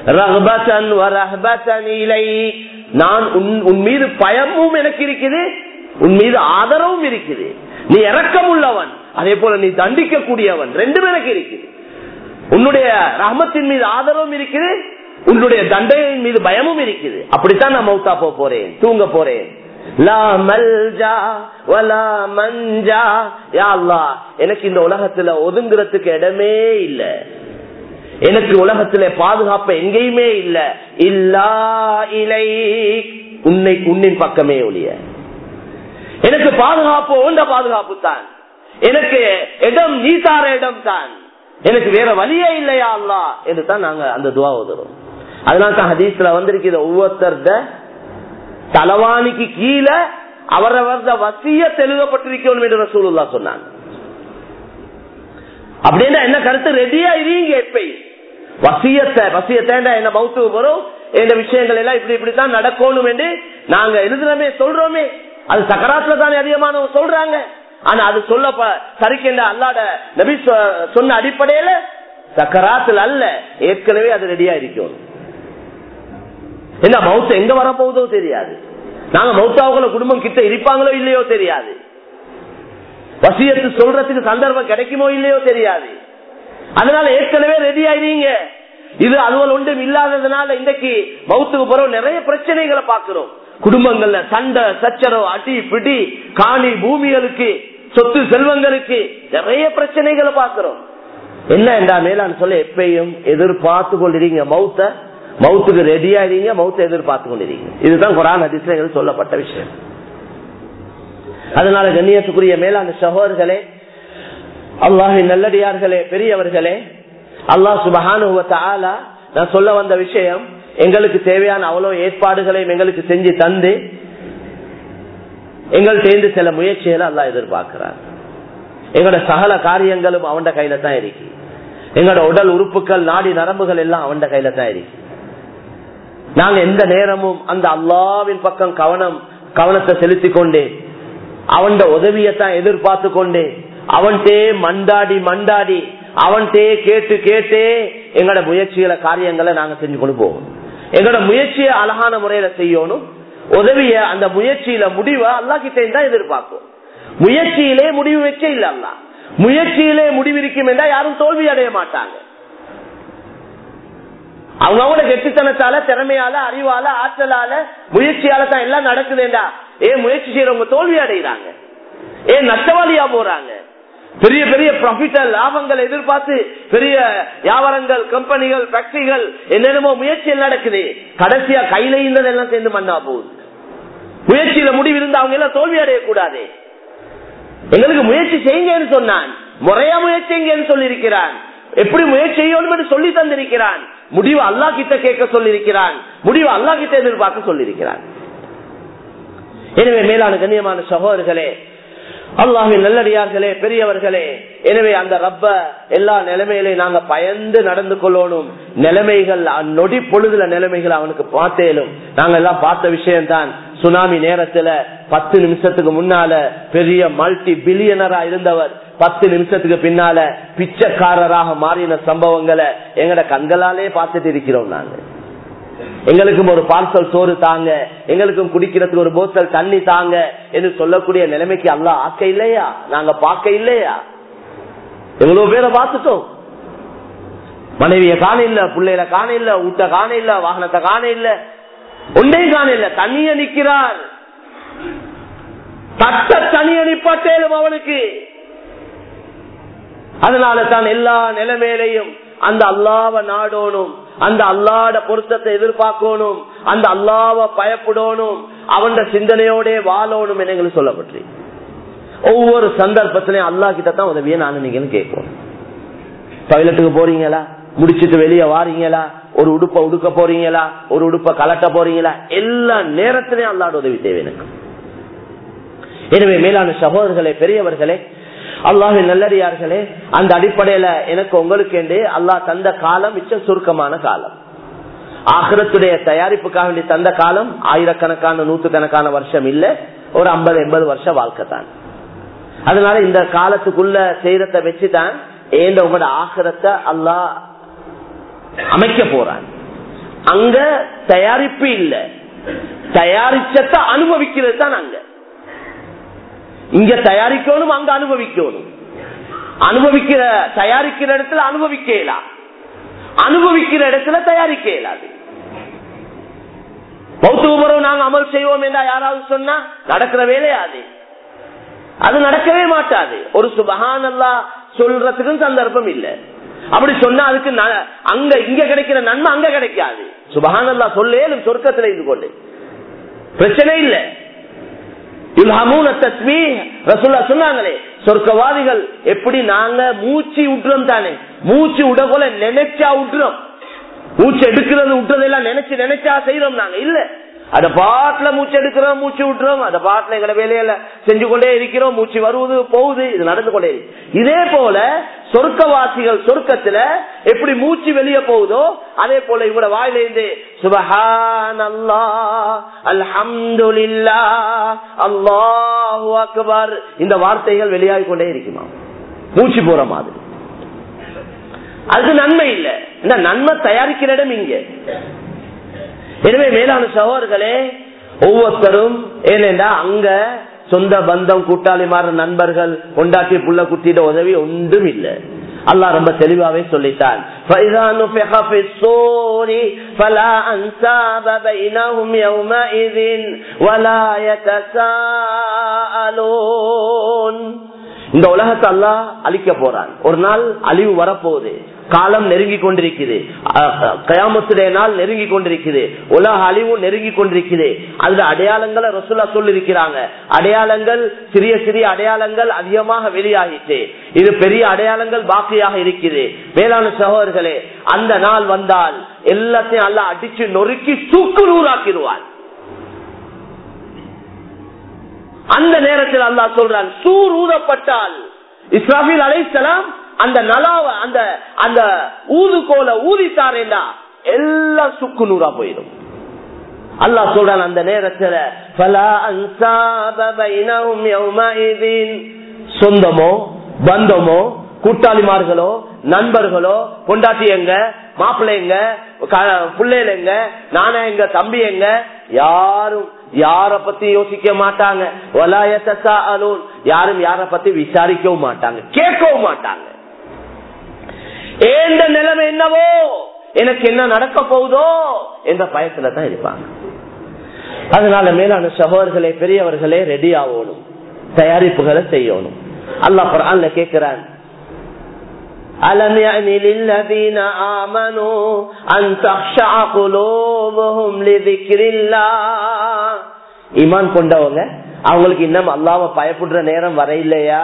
நான் உன் மீது பயமும் எனக்கு இருக்குது, உன் மீது ஆதரவும் இருக்குது. நீ இரக்கம் உள்ளவன், அதே போல நீ தண்டிக்க கூடியவன், ரெண்டும் எனக்கு இருக்குது. உன்னுடைய ரஹ்மத்தின் மீது ஆதரவும் இருக்குது, உன்னுடைய தண்டையின் மீது பயமும் இருக்குது. அப்படித்தான் நான் மௌத்தா போறேன், தூங்க போறேன். லா மல்ஜா வலா மன்ஜா, யா அல்லாஹ் எனக்கு இந்த உலகத்துல ஒதுங்குறதுக்கு இடமே இல்ல, எனக்கு உலகத்திலே பாதுகாப்பு எங்கேயுமே இல்ல. இல்லா இலை, உன்னை உன்னின் பக்கமே ஒழிய. எனக்கு பாதுகாப்பு உண்ட பாதுகாப்பு தான், எனக்கு இடம் நீ தார இடம் தான், எனக்கு வேற வழியே இல்லையா அல்லாஹ் என்று தான் நாங்க அந்த துஆ ஓதுறோம். அதனால தான் ஹதீஸ்ல வந்திருக்கிற ஒவ்வொருத்தருட தலவாணிக்கு கீழே அவரவர்த வசியத் எழுதப்பட்டிருக்கணும் என்று ரசூலுல்லாஹ் சொன்னாங்க. அப்படின்னா என்ன கருத்து? ரெடியா இருங்க. எப்பயும் வசியத்தை வசியத்தை என்ன மௌத்துக்கு போறோம், இந்த விஷயங்கள் எல்லாம் இப்படி இப்படித்தான் நடக்கணும் என்று நாங்க எழுதுறமே சொல்றோமே, அது சக்கராத்துல தானே அதிகமானவங்க சொல்றாங்க. ஆனா அது சொல்ல சரிக்கின்ற அல்லாட நபி சொன்ன அடிப்படையில சக்கராத்துல அல்ல, ஏற்கனவே அது ரெடியா இருக்கும். என்ன மௌத்து எங்க வரப்போகுதோ தெரியாது, நாங்க மௌத்தாவுக்குள்ள குடும்பம் கிட்ட இருப்பாங்களோ இல்லையோ தெரியாது, வசியத்து சொல்றதுக்கு சந்தர்ப்பம் கிடைக்குமோ இல்லையோ தெரியாது. அதனால ஏற்கனவே ரெடி ஆயிருங்க. இது அதுவல் ஒன்றும் இல்லாததுனால இன்றைக்கு மௌத்துக்கு பிறகு நிறைய பிரச்சனைகளை பாக்குறோம். குடும்பங்கள்ல சண்டை சச்சரவு, அடி பிடி, காணி பூமிகளுக்கு, சொத்து செல்வங்களுக்கு நிறைய பிரச்சனைகளை பாக்குறோம். என்ன என்றா மேலான்னு சொல்ல எப்பயும் எதிர்பார்த்து கொண்டிருங்க மௌத்த, மௌத்துக்கு ரெடியா இருங்க, மௌத்த எதிர்பார்த்து கொண்டிருங்க. இதுதான் குர்ஆன் ஹதீஸ்ல சொல்லப்பட்ட விஷயம். அதனால கண்ணியத்துக்குரிய மேலான சகோதரர்களே, அல்லாஹ்வின் நல்லடியார்களே, பெரியவர்களே, அல்லாஹ் சுப்ஹானஹு வ தஆலா நான் சொல்ல வந்த விஷயம், எங்களுக்கு தேவையான அவ்வளவு ஏற்பாடுகளையும் எங்களுக்கு செஞ்சு தந்து எங்கள்கிட்ட சில முயற்சிகளை அல்லாஹ் எதிர்பார்க்கிறார். எங்களோட சகல காரியங்களும் அவன் கையில தான் இருக்கு. எங்களோட உடல் உறுப்புகள் நாடி நரம்புகள் எல்லாம் அவன் கையில தான் இருக்கு. நாங்க எந்த நேரமும் அந்த அல்லாஹ்வின் பக்கம் கவனம் கவனத்தை செலுத்தி கொண்டே அவன் உதவியத்தான் எதிர்பார்த்து கொண்டே அவன்கிட்டே மண்டாடி மண்டாடி அவன்கிட்டே கேட்டு கேட்டே எங்களோட முயற்சிகளை காரியங்களை நாங்க செஞ்சு கொண்டு போவோம். எங்களோட முயற்சியை அழகான முறையில செய்யணும். உதவிய அந்த முயற்சியில முடிவை அல்லாஹ் கிட்ட தான் எதிர்பார்க்கும். முயற்சியிலே முடிவு வச்ச இல்ல அல்லாஹ். முயற்சியிலே முடிவு இருக்கும் என்றா யாரும் தோல்வி அடைய மாட்டாங்க. அவங்க அவங்களோட கெட்டித்தனத்தால திறமையால அறிவால ஆற்றலால முயற்சியால தான் எல்லாம் நடக்குதுண்டா. ஏன் முயற்சி செய்யறவங்க தோல்வி அடைகிறாங்க? ஏன் நஷ்டவாளியா போறாங்க? பெரிய பெரிய ப்ராஃபிட்டல் லாபங்கள் எதிர்பார்த்து பெரிய வியாபாரங்கள் கம்பெனிகள் ஃபேக்டரிகள் என்னென்னமோ முயற்சியில் நடக்குது. கடைசியா கையில இருந்ததெல்லாம் சேர்ந்து மண்ணா போகுது. முயற்சியில முடிவு இருந்து அவங்க எல்லாம் தோல்வி அடையக்கூடாது. எங்களுக்கு முயற்சி செய்யுங்கன்னு சொன்னான். முறையா முயற்சிங்கன்னு சொல்லியிருக்கிறான். எப்படி முயற்சி செய்யணும் சொல்லி தந்திருக்கிறான். முடிவு அல்லாஹ் கிட்ட கேட்க சொல்லியிருக்கிறான். முடிவு அல்லாஹ் கிட்ட எதிர்பார்க்க சொல்லியிருக்கிறான். எனவே மேலான கண்ணியமான சகோதரர்களே, அல்லாஹ்வின் நல்லடியார்களே, பெரியவர்களே, எனவே அந்த ரப்ப எல்லா நிலைமையிலையும் நாங்க பயந்து நடந்து கொள்ளணும். நிலைமைகள் நொடி பொழுதுல நிலைமைகள் அவனுக்கு பார்த்தேலும் நாங்க எல்லாம் பார்த்த விஷயம் தான். சுனாமி நேரத்துல பத்து நிமிஷத்துக்கு முன்னால பெரிய மல்டி பில்லியனரா இருந்தவர் பத்து நிமிஷத்துக்கு பின்னால பிச்சைக்காரராக மாறின சம்பவங்களை எங்கட கண்களாலே பார்த்துட்டு இருக்கிறோம். நாங்க எங்களுக்கும் ஒரு பார்சல் சோறு தாங்க, எங்களுக்கும் குடிக்கிறதுக்கு ஒரு போத்தல் தண்ணி தாங்க என்று சொல்லக்கூடிய நிலைமைக்கு அல்லாஹ் ஆக்க இல்லையா? நாங்க பார்க்க இல்லையா? எவ்வளவு பேரை பார்த்துட்டோம். மனைவிய காண இல்ல, பிள்ளைகளை காண இல்ல, ஊட்ட காண இல்ல, வாகனத்தை காண இல்ல, ஒன்றையும் காண இல்ல. தனிய நிக்கிறார். தட்ட தனிய நிப்பாட்டேலும் அவனுக்கு. அதனால தான் எல்லா நிலைமையிலையும் அந்த அல்லாஹ்வை நாடணும், அந்த அல்லாஹ்வோட பொருத்தத்தை எதிர்பார்க்கணும், அந்த அல்லாஹ்வை பயப்படணும், அவன் சிந்தனையோட வாழணும் என எங்களுக்கு சொல்லப்பட்டு ஒவ்வொரு சந்தர்ப்பத்திலையும் அல்லாஹ் கிட்ட தான் உதவியை நான் நீங்க கேட்கணும். டாய்லெட்டுக்கு போறீங்களா, முடிச்சுட்டு வெளியே வாரீங்களா, ஒரு உடுப்ப உடுக்க போறீங்களா, ஒரு உடுப்ப கலட்ட போறீங்களா, எல்லா நேரத்திலையும் அல்லாஹ்வோட உதவி தேவை எனக்கு. எனவே மேலான சகோதரர்களே, பெரியவர்களே, அல்லாஹ்வின் நல்லடியார்களே, அந்த அடிப்படையில எனக்கு உங்களுக்கு என்று அல்லாஹ் தந்த காலம் மிச்சம் சுருக்கமான காலம். ஆகிரத்துடைய தயாரிப்புக்காக வேண்டி தந்த காலம் ஆயிரக்கணக்கான நூற்றுக்கணக்கான வருஷம் இல்ல, ஒரு ஐம்பது எண்பது வருஷம் வாழ்க்கை தான். அதனால இந்த காலத்துக்குள்ள செய்யறத வச்சுதான் ஏந்த உங்களோட ஆகிரத்தை அல்லாஹ் அமைக்க போறான். அங்க தயாரிப்பு இல்ல, தயாரிச்சத்தை அனுபவிக்கிறது தான் அங்க. இங்க தயாரிக்கணும், அங்க அனுபவிக்கணும். அனுபவிக்கிற தயாரிக்கிற இடத்துல அனுபவிக்கலாம், அனுபவிக்கிற இடத்துல தயாரிக்க இயலாது. பௌத்தமுறை நாங்க அமல் செய்வோம் என்றா யாராவது சொன்னா நடக்கிற வேலையாது, அது நடக்கவே மாட்டாது. ஒரு சுபஹானல்லாஹ் சொல்றதுக்கும் சந்தர்ப்பம் இல்ல. அப்படி சொன்னா அதுக்கு அங்க இங்க கிடைக்கிற நன்மை அங்க கிடைக்காது. சுபஹானல்லாஹ் சொல்லேலும் சொர்க்கத்துல இருந்து கொண்டு பிரச்சனை இல்லை. சொன்னாங்களே சொர்க்கவாதிகள் எப்படி நாங்க மூச்சு விட்டுறோம் தானே, மூச்சு விட போல நினைச்சா விட்டுறோம், மூச்சு எடுக்கிறது விட்டுறதெல்லாம் நினைச்சு நினைச்சா செய்யறோம். நாங்க இல்ல, அத பாட்டுல மூச்சு எடுக்கிறோம், மூச்சு விட்டுறோம், அத பாட்டுல எங்களை வேலையில செஞ்சு கொண்டே இருக்கிறோம். மூச்சு வருவது போகுது, இது நடந்து கொண்டே இருக்கு. இதே போல சொர்க்கவாசிகள் சொர்க்கத்துல எப்படி மூச்சு வெளியே போகுதோ அதே போல இவங்க வாயிலிருந்து சுப்ஹானல்லாஹ், அல்ஹம்துலில்லாஹ், அல்லாஹு அக்பர் இந்த வார்த்தைகள் வெளியாகி கொண்டே இருக்குமா, மூச்சு போற மாதிரி. அதுக்கு நன்மை இல்ல, இந்த நன்மை தயாரிக்கிற இடம் இங்க. எனவே மேலான சகோதரர்களே, ஒவ்வொருத்தரும் ஏனென்றா அங்க சொந்த பந்தம் கூட்டாளிமார் நண்பர்கள் கொண்டாட்டி புள்ள குட்டிட உதவி ஒன்றும் இல்லை. அல்லாஹ் ரொம்ப தெளிவாவே சொல்லிட்டான், இந்த உலகத்தை அல்லாஹ் அழிக்க போறான். ஒரு நாள் அழிவு வரப்போகுது, காலம் நெருங்கி கொண்டிருக்குது, கயாமத்துடைய நாள் நெருங்கி கொண்டிருக்குது, உலக அழிவு நெருங்கி கொண்டிருக்குது. அதுல அடையாளங்களை ரசூலா சொல்லிருக்கிறாங்க. அடையாளங்கள் சிறிய சிறிய அடையாளங்கள் அதிகமாக வெளியாகிட்டு இது பெரிய அடையாளங்கள் பாக்கியாக இருக்குது. வேளாண் சகோதரர்களே, அந்த நாள் வந்தால் எல்லாத்தையும் அல்லாஹ் அடிச்சு நொறுக்கி தூக்கு நூறாக்கிடுவான். அந்த நேரத்தில் அல்லாஹ் சொல்றான், சூர் ஊதப்பட்டால் இஸ்ராஃபீல் அலைஹிஸ்ஸலாம் அந்த நலாவ அந்த அந்த ஊதுகோலை ஊதித்தாரேண்டா எல்லாம் சுக்கு நூறா போயிடும். அல்லாஹ் சொல்றான் அந்த நேரத்தில் சொந்தமோ பந்தமோ கூட்டாளிமார்களோ நண்பர்களோ பொண்டாட்டி எங்க மாப்பிள்ளை எங்க பிள்ளைகள் எங்க நானே எங்க தம்பி எங்க யாரும் யார பத்தி யோசிக்க மாட்டாங்க. யாரும் யார பத்தி விசாரிக்கவும் மாட்டாங்க, கேட்கவும் மாட்டாங்க. ஏந்த நிலைமை என்னவோ, எனக்கு என்ன நடக்க போகுதோ என்ற பயத்துல தான் இருப்பாங்க. அதனால மேலான சகோதரர்களே பெரியவர்களே ரெடி ஆகணும், தயாரிப்புகளை செய்யணும். அல்லாஹ் குர்ஆன்ல கேக்குறான், அலம் யஅனி லில்லதீன ஆமனூ அன் தக்ஷஅ குலூபுஹும் லிذிக்ரில்லாஹ். ஈமான் கொண்டவங்க அவங்களுக்கு இன்னும் அல்லாஹ்வை பயப்படுற நேரம் வர இல்லையா?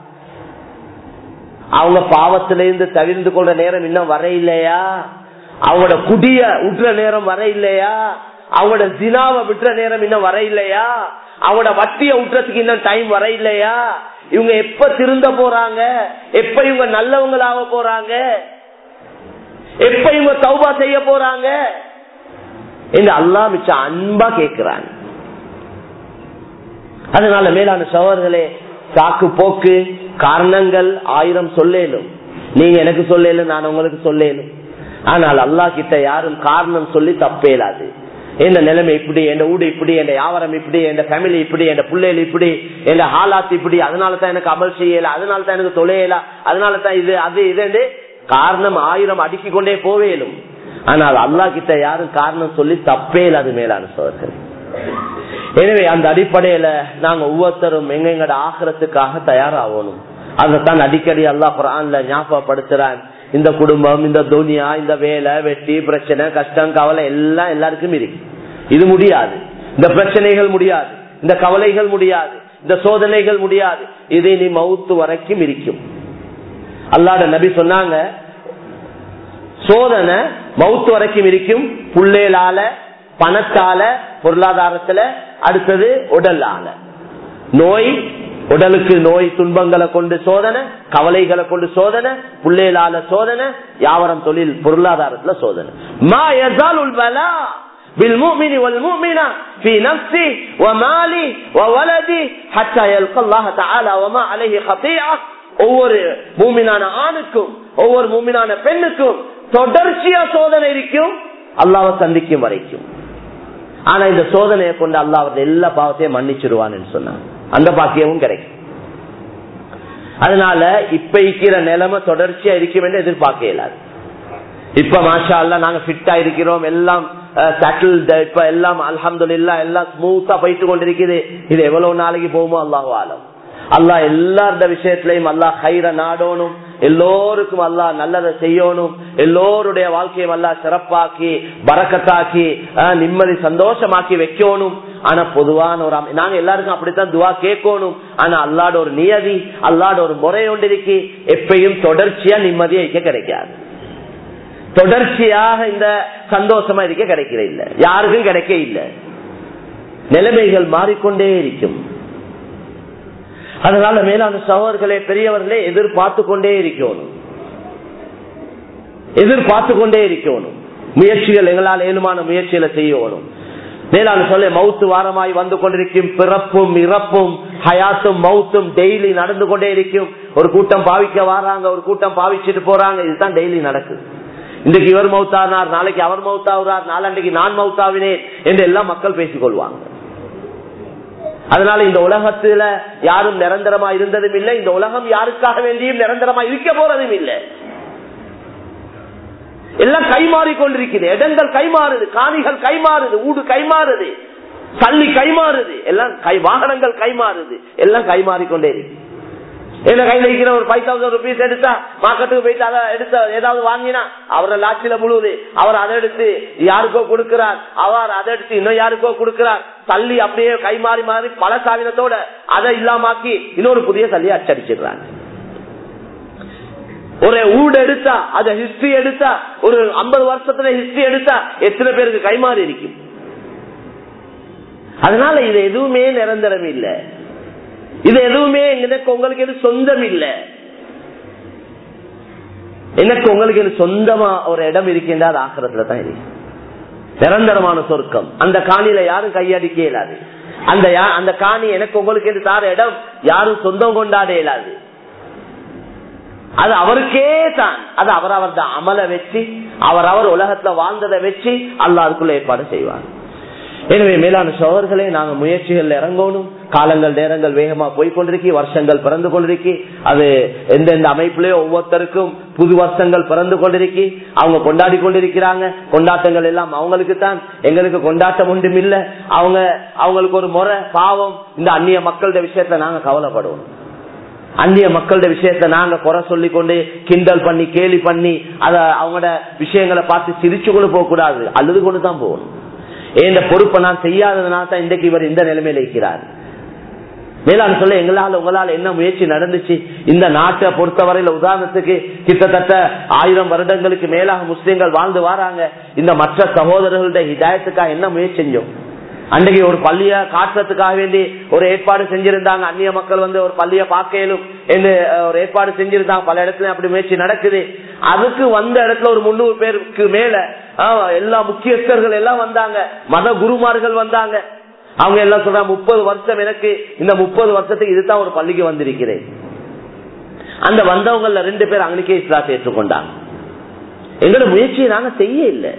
அவங்க பாவத்திலிருந்து தவிர்ந்து கொள்ற நேரம் இன்னும் வர இல்லையா? அவங்களோட குடிய விட்டுற நேரம் வர இல்லையா? அவங்களோட ஜினாவை விட்டுற நேரம் இன்னும் வர இல்லையா? அவங்களோட வட்டியை விட்டுறதுக்கு இன்னும் டைம் வர இல்லையா? இவங்க எப்ப திருந்த போறாங்க? எப்ப இவங்க நல்லவங்களாக போறாங்க? எப்ப இவங்க தௌபா செய்ய போறாங்க என்று அல்லாஹ் மிச்ச அன்பா கேட்கிறாங்க. அதனால மேலான சகோதரர்களே, சாக்கு போக்கு காரணங்கள் ஆயிரம் சொல்லேலும், நீங்க எனக்கு சொல்லேலும் நான் உங்களுக்கு சொல்லேலும். ஆனால் அல்லாஹ் கிட்ட யாரும் காரணம் சொல்லி தப்பேலாது. எந்த நிலைமை இப்படி, என் வீடு இப்படி, என் வியாபாரம் இப்படி, என் ஃபேமிலி இப்படி, என் பிள்ளைகள் இப்படி, என் ஹாலாத் இப்படி, அதனால தான் எனக்கு அமல் செய்யல, அதனால தான் எனக்கு தொலையல, அதனால தான் இது அது இது காரணம் ஆயிரம் அடுக்கிக் கொண்டே போவேலும். ஆனால் அல்லாஹ் கிட்ட யாரும் காரணம் சொல்லி தப்பேலாது மேலான சோதர்கள். எனவே அந்த அடிப்படையில நாங்க ஒவ்வொருத்தரும் எங்க எங்கட ஆகிரத்துக்காக தயாராகணும். அதைத்தான் அடிக்கடி அல்லாஹ் குர்ஆன்ல ஞாபகப்படுத்துறான். இந்த குடும்பம், இந்த துனியா, இந்த வேலை வெட்டி பிரச்சனை கஷ்டம் கவலை எல்லாம் எல்லாருக்கும் இருக்கு. இது முடியாது, இந்த பிரச்சனைகள் முடியாது, இந்த கவலைகள் முடியாது, இந்த சோதனைகள் முடியாது. இது நீ மவுத்து வரைக்கும் இருக்கும். அல்லாஹ்வுடைய நபி சொன்னாங்க, சோதனை மவுத்து வரைக்கும் இருக்கும். புள்ளேலால, பணத்தால, பொருளாதாரத்துல, அடுத்தது உடலால. நோய், உடலுக்கு நோய் துன்பங்களை கொண்டு சோதனை, கவலைகளை கொண்டு சோதனை, புள்ளேலால சோதனை, வியாபாரம் தொழில் பொருளாதாரத்துல சோதனை. மா யஸாலுல் பலா பில் முஃமினி வல் முஃமினா ஃபீ நஃப்ஸி வ மாலி வ வலதி ஹத்தா யல்கல்லாஹ தஆலா வ மா அலைஹி கதீஆ. ஒவ்வொரு மூமினான ஆணுக்கும் ஒவ்வொரு மூமினான பெண்ணுக்கும் தொடர்ச்சியா சோதனை இருக்கும், அல்லாஹ்வை சந்திக்கும் வரைக்கும். ஆனா இந்த சோதனையை கொண்டு அல்லாஹ் எல்லா பாவத்தையும் மன்னிச்சிருவான்னு சொன்னாங்க. அந்த பாக்கியமும் கிடைக்கும். அதனால இப்ப இருக்கிற நிலைமை தொடர்ச்சியா இருக்கும் என்று எதிர்பார்க்க இயலாது. இப்ப மாஷா அல்லாஹ் நாங்க ஃபிட்டா இருக்கிறோம், எல்லாம் செட்டில்டு, இப்ப எல்லாம் அல்ஹம்துலில்லாஹ் எல்லாம் ஸ்மூத்தா போயிட்டு கொண்டிருக்குது. இது எவ்வளவு நாளைக்கு போகுமோ அல்லாஹு ஆலம். அல்லாஹ் எல்லாரோட விஷயத்திலையும் அல்லாஹ் ஹைர நாடணும், எல்லோருக்கும் அல்லாஹ் நல்லதை செய்யணும், எல்லோருடைய வாழ்க்கையும் அல்லாஹ் சிறப்பாக்கி பரக்கத்தாக்கி நிம்மதி சந்தோஷமாக்கி வைக்கணும். ஆனா பொதுவான ஒரு நாங்க எல்லாருக்கும் அப்படித்தான் துவா கேட்கணும். ஆனா அல்லாட ஒரு நியதி, அல்லாட ஒரு முறை ஒன்று இருக்கு. எப்பயும் தொடர்ச்சியா நிம்மதியா இருக்க கிடைக்காது, தொடர்ச்சியாக இந்த சந்தோஷமா இருக்க கிடைக்கிற இல்ல, யாருக்கும் கிடைக்க இல்லை. நிலைமைகள் மாறிக்கொண்டே இருக்கும். அதனால மேலான சகோதரர்களே பெரியவர்களே எதிர்பார்த்து கொண்டே இருக்கணும், எதிர்பார்த்து கொண்டே இருக்கணும். முயற்சிகள் எங்களால் ஏழுமான முயற்சிகளை செய்யணும். மேலான சொல்ல மவுத்து வாரமாய் வந்து கொண்டிருக்கும். பிறப்பும் இறப்பும் ஹயாத்தும் மவுத்தும் டெய்லி நடந்து கொண்டே இருக்கும். ஒரு கூட்டம் பாவிக்க வராங்க, ஒரு கூட்டம் பாவிச்சுட்டு போறாங்க. இதுதான் டெய்லி நடக்குது. இன்றைக்கு இவர் மவுத்தானார், நாளைக்கு அவர் மவுத்தாகிறார், நாளன்றைக்கு நான் மவுத்தாவினேன் என்று எல்லாம் மக்கள் பேசிக் கொள்வாங்க. அதனால இந்த உலகத்துல யாரும் நிரந்தரமா இருந்ததும் இல்லை, இந்த உலகம் யாருக்காக வேண்டியும் நிரந்தரமா இருக்க போறதும் இல்லை. எல்லாம் கைமாறி கொண்டிருக்குது. இடங்கள் கைமாறுது, காணிகள் கைமாறுது, ஊடு கைமாறுது, சல்லி கைமாறுது, எல்லாம் கை வாகனங்கள் கைமாறுது, எல்லாம் கைமாறிக்கொண்டே இருக்கு. என்ன கையில இருக்கிற ஒரு ஃபைவ் தௌசண்ட் ருபீஸ் எடுத்தா மார்க்கெட்டுக்கு போயிட்டு அதை எடுத்த ஏதாவது வாங்கினா அவரை லாட்சியில முழுவது, அவர் அதை எடுத்து யாருக்கோ கொடுக்கிறார், அவர் அதை எடுத்து இன்னும் யாருக்கோ கொடுக்கிறார். தள்ளி அப்படியே கை மாறி மாறி பல சாவினத்தோட அதை இல்லாமாக்கி இன்னொரு புதிய தள்ளியை அச்சடிச்சிடுறாங்க. ஒரு ஊடு எடுத்தா, அதை ஹிஸ்டரி எடுத்தா, ஒரு ஐம்பது வருஷத்துல ஹிஸ்டரி எடுத்தா எத்தனை பேருக்கு கைமாறி இருக்கும். அதனால இது எதுவுமே நிரந்தரம் இல்லை. இது எதுவுமே எனக்கு உங்களுக்கு எது சொந்தம் இல்ல. எனக்கு உங்களுக்கு எது சொந்தமா ஒரு இடம் இருக்கின்ற அது ஆக்கிரத்துல தான் இருக்கு. நிரந்தரமான சொர்க்கம். அந்த காணியில யாரும் கையடிக்க இயலாது. அந்த அந்த காணி எனக்கு உங்களுக்கு எது தார இடம் யாரும் சொந்தம் கொண்டாட இயலாது. அது அவருக்கே தான். அது அவர் அவர் தான் அமல வச்சு அவர் அவர் உலகத்துல வாழ்ந்ததை வச்சு அல்லாஹ் அதுக்குள்ள ஏற்பாடு செய்வார். எனவே மேலான சகோதரர்களே, நாங்க முயற்சிகள் இறங்கணும். காலங்கள் நேரங்கள் வேகமா போய்கொண்டிருக்கி, வருஷங்கள் பிறந்து கொண்டிருக்கி, அது எந்தெந்த அமைப்புலயோ ஒவ்வொருத்தருக்கும் புது வருஷங்கள் பிறந்து கொண்டிருக்கி, அவங்க கொண்டாடி கொண்டிருக்கிறாங்க. கொண்டாட்டங்கள் எல்லாம் அவங்களுக்கு தான், எங்களுக்கு கொண்டாட்டம் ஒன்றும் இல்ல. அவங்க அவங்களுக்கு ஒரு முறை பாவம். இந்த அந்நிய மக்களோட விஷயத்த நாங்க கவலைப்படுவோம். அந்நிய மக்களோட விஷயத்த நாங்க குறை சொல்லி கொண்டு கிண்டல் பண்ணி கேலி பண்ணி அத அவங்களோட விஷயங்களை பார்த்து சிரிச்சு கொண்டு போக கூடாது, அழுது கொண்டு தான் போகணும். இந்த பொறுப்பை நான் செய்யாததுனால தான் இன்றைக்கு இவர் இந்த நிலைமையில இருக்கிறார். மேலான சொல்ல எங்களால உங்களால என்ன முயற்சி நடந்துச்சு? இந்த நாட்டை பொறுத்தவரையில உதாரணத்துக்கு கிட்டத்தட்ட ஆயிரம் வருடங்களுக்கு மேலாக முஸ்லிம்கள் வாழ்ந்து வராங்க. இந்த மற்ற சகோதரர்களுடைய ஹிதாயத்துக்காக என்ன முயற்சி செஞ்சோம்? அன்றைக்கு ஒரு பள்ளிய காட்டுறதுக்காக வேண்டி ஒரு ஏற்பாடு செஞ்சிருந்தாங்க. அந்நிய மக்கள் வந்து ஒரு பள்ளிய பார்க்கலும் என்று ஒரு ஏற்பாடு செஞ்சிருந்தாங்க. பல இடத்துல அப்படி முயற்சி நடக்குது. அதுக்கு வந்த இடத்துல ஒரு முன்னூறு பேருக்கு மேல எல்லா முக்கியஸ்தர்கள் எல்லாம் வந்தாங்க, மத குருமார்கள் வந்தாங்க. அவங்க எல்லாம் சொல்றாங்க, முப்பது வருஷம் எனக்கு இந்த முப்பது வருஷத்துக்கு இதுதான் ஒரு பள்ளிக்கு வந்திருக்கிறேன். அந்த வந்தவங்கல ரெண்டு பேர் அங்கனுக்கே இஸ்லாத்தை ஏற்றுக்கொண்டாங்க. எங்களோட முயற்சியை நாங்க செய்ய இல்லை,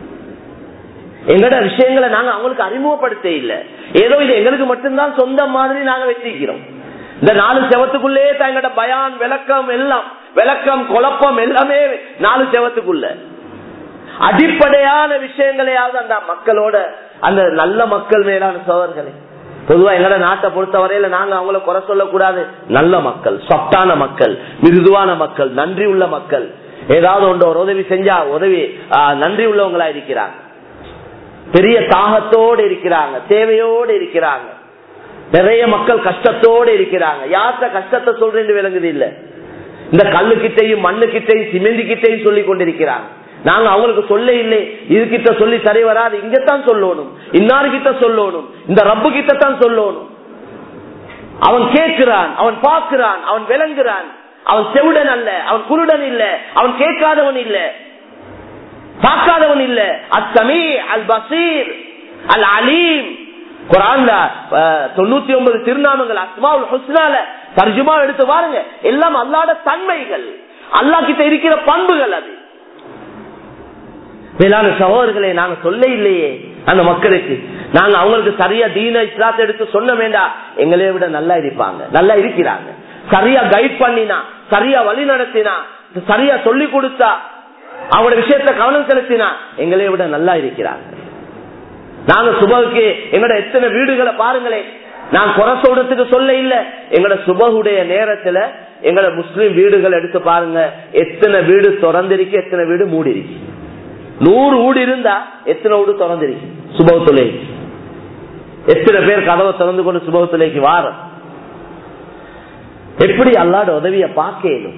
எங்களோட விஷயங்களை நாங்க அவங்களுக்கு அறிமுகப்படுத்த இல்லை. ஏதோ இது எங்களுக்கு மட்டும்தான் சொந்த மாதிரி நாங்க வச்சிருக்கிறோம். இந்த நாலு செவத்துக்குள்ளே தான் எங்களோட பயான் விளக்கம் எல்லாம், விளக்கம் குழப்பம் எல்லாமே நாலு செவத்துக்குள்ள. அடிப்படையான விஷயங்களையாவது அந்த மக்களோட, அந்த நல்ல மக்கள் மேலான சோதர்களே, பொதுவா எங்களோட நாட்டை பொறுத்தவரையில நாங்க அவங்கள குறை சொல்லக்கூடாது. நல்ல மக்கள், சொத்தான மக்கள், மிருதுவான மக்கள், நன்றி உள்ள மக்கள். ஏதாவது ஒன்று ஒரு உதவி செஞ்சா உதவி நன்றி உள்ளவங்களா இருக்கிறாங்க. பெரிய தாகத்தோடு இருக்கிறாங்க, தேவையோடு இருக்கிறாங்க. நிறைய மக்கள் கஷ்டத்தோடு இருக்கிறாங்க. யார்கிட்ட கஷ்டத்தை சொல்றேன்னு விளங்குது இல்ல. இந்த கல்லு கிட்டையும் மண்ணு கிட்டையும் சிமெண்ட் கிட்டையும் சொல்லி கொண்டிருக்கிறாங்க. நாங்க அவங்களுக்கு சொல்ல இல்லை, இது கிட்ட சொல்லி சரி வராது, இங்கத்தான் சொல்லணும், இன்னாரு கிட்ட சொல்லணும், இந்த ரப்பு கிட்ட தான் சொல்லணும். அவன் கேட்கிறான், அவன் பார்க்கிறான், அவன் விளங்குறான். அவன் செவுடன் அல்ல, அவன் குருடன் இல்ல, அவன் கேட்காதவன் இல்ல, பார்க்காதவன் இல்ல. அஸ்ஸமீ அல் பஸீர் அல் அலீம். குர்ஆன்ல தொண்ணூத்தி ஒன்பது திருநாமங்கள் அஸ்மாவுல் ஹுஸ்னால தர்ஜுமா எடுத்து பாருங்க. எல்லாம் அல்லாஹ்வுடைய தன்மைகள், அல்லாஹ் கிட்ட இருக்கிற பண்புகள். அது மேலான சகோதரர்களே, நாங்க சொல்ல இல்லையே அந்த மக்களுக்கு. நாங்க அவங்களுக்கு சரியா தீன இஸ்லாத்தை எடுத்து சொன்ன வேண்டாம், எங்களே விட நல்லா இருப்பாங்க, நல்லா இருக்கிறாங்க. சரியா கைட் பண்ணினா, சரியா வழி நடத்தினா, சரியா சொல்லி கொடுத்தா, அவங்களோட விஷயத்த கவனம் செலுத்தினா எங்களே விட நல்லா இருக்கிறாங்க. நாங்க சுபகுக்கு எங்களோட எத்தனை வீடுகளை பாருங்களேன். நான் குறை சொல்றதுக்கு சொல்ல இல்ல, எங்களோட சுபகுடைய நேரத்துல எங்களோட முஸ்லிம் வீடுகள் எடுத்து பாருங்க. எத்தனை வீடு திறந்திருக்கு, எத்தனை வீடு மூடி இருக்கு. நூறு வீடு இருந்தா எத்தனை வீடு திறந்திருக்கு சுபகுத்துலைக்கு. எத்தனை பேர் கதவை திறந்து கொண்டு சுபகுத்துலைக்கு வார. எப்படி அல்லாஹ்வோட உதவியை பார்க்கணும்.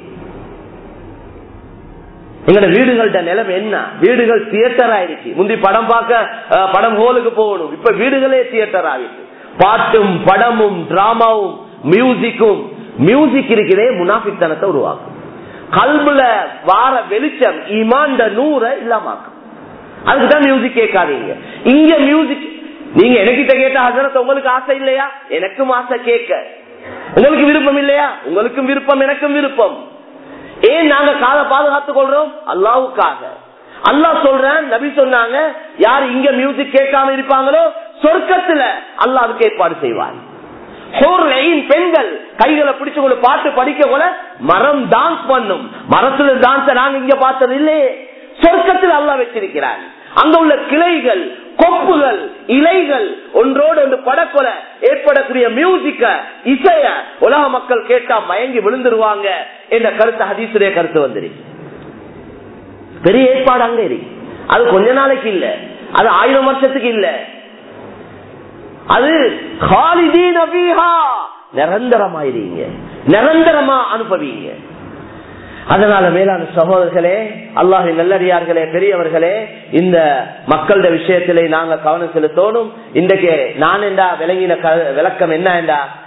எங்களோட வீடுகள்ட நிலைமை என்ன? வீடுகள் தியேட்டர் ஆயிடுச்சு. முந்தி படம் பார்க்க படம் ஹோலுக்கு போகணும், இப்ப வீடுகளே தியேட்டர் ஆயிடுச்சு. பாட்டும் படமும் டிராமாவும் மியூசிக்கும். மியூசிக் இருக்கிறே முனாஃபிக்தனத்தை உருவாக்கும். கல்புல வார வெளிச்சம் ஈமான்ட நூற இல்லாமாக்கும். அதுக்குதான் மியூசிக் கேட்காதீங்க. இங்க மியூசிக் நீங்க எனக்கிட்ட கேட்ட ஹசரத் உங்களுக்கு ஆசை இல்லையா? எனக்கும் ஆசை கேட்க. உங்களுக்கு விருப்பம் இல்லையா? உங்களுக்கும் விருப்பம், எனக்கும் விருப்பம். ஏன் நாங்க காதை பாதுகாத்துக் கொள்றோம்? அல்லாஹ்வுக்காக. அல்லாஹ் சொல்றேன், நபி சொன்னாங்க, யார் இங்க மியூசிக் கேட்காம இருப்பாங்களோ சொர்க்கத்துல அல்லாஹ் அதுக்கு ஏற்பாடு செய்வார். பெண்கள் கைகளை பிடிச்சு கொண்டு பாட்டு படிக்க கூட மரம் டான்ஸ் பண்ணும். மரத்துல டான்ஸ் நாங்க இங்க பார்த்தது இல்லையே, சொர்க்கத்தில் அல்லாஹ் வச்சிருக்கிறார். அங்க உள்ள கிளைகள், கொப்புகள், இலைகள் ஒன்றோடு ஒன்று படக்கொலை ஏற்படக்கூடிய மியூசிக்க, இசைய உலக மக்கள் கேட்டா மயங்கி விழுந்துருவாங்க என்ற கருத்து ஹதீஸுடைய கருத்து வந்துருக்கு. பெரிய ஏற்பாடு அங்க இருக்கு. அது கொஞ்ச நாளைக்கு இல்ல, அது ஆயிரம் வருஷத்துக்கு இல்ல, அது காலிதீன ஃபீஹா, நிரந்தரமாயிருங்க, நிரந்தரமா அனுபவிங்க. அதனால மேலான சகோதரர்களே, அல்லாஹ்வின் நல்லடியார்களே, பெரியவர்களே, இந்த மக்களோட விஷயத்திலே நாங்க கவனம் செலுத்தணும். இன்றைக்கு நான் என்றா விளங்கின விளக்கம் என்ன என்றா,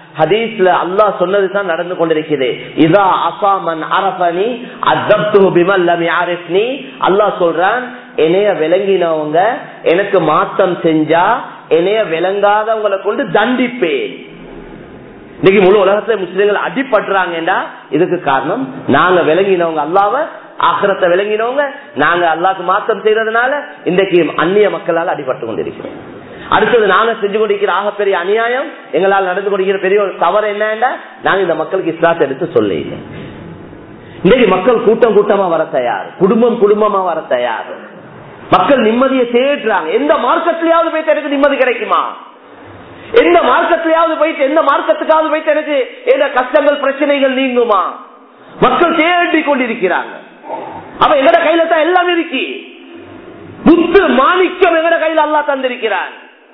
ஹதீஸ்ல அல்லாஹ் சொன்னதுதான் நடந்து கொண்டிருக்கிறது. இதா அஸாமன் அரஃபனி அஸப்துஹு பிமன் லம் யஅரிஃப்னி. அல்லாஹ் சொல்றான், என்னைய விளங்கினவங்க எனக்கு மாத்தம் செஞ்சா என்னைய விளங்காதவங்களை கொண்டு தண்டிப்பேன். இன்னைக்கு முழு உலகத்துல முஸ்லிம்கள் அடிபடுறாங்கடா, இதுக்கு காரணம் நாங்க விளங்கினவங்க அல்லாஹ்வை, ஆகிரத்தை விளங்கினவங்க நாங்க அல்லாஹ்க்கு மாத்தம் செய்யறதுனால இன்றைக்கு அந்நிய மக்களால் அடிபட்டு கொண்டிருக்கிறோம். அடுத்தது நாங்க செஞ்சு கொண்டிருக்கிற ஆகப்பெரிய அநியாயம், எங்களால் நடந்து கொண்டிருக்கிற பெரிய ஒரு தவறு என்னன்னா, நாங்க இந்த மக்களுக்கு இஸ்லாத்தை எடுத்து சொல்ல இல்லை. இன்னைக்கு மக்கள் கூட்டம் கூட்டமா வர தயார், குடும்பம் குடும்பமா வர தயார். மக்கள் நிம்மதியை தேடுறாங்க. எந்த மார்க்கத்திலேயாவது போயிட்டு எனக்கு நிம்மதி கிடைக்குமா, எந்த மார்க்கத்திலேயாவது போயிட்டு எந்த மார்க்கத்துக்காவது போயிட்டு எனக்கு எந்த கஷ்டங்கள் பிரச்சனைகள் நீங்குமா, மக்கள் தேடி கொண்டிருக்கிறாங்க. அவ எங்கட கையில தான் எல்லாம் இருக்கு. புத்து மாணிக்கம் எங்கட கையில அல்லாஹ் தந்திருக்கிறான்.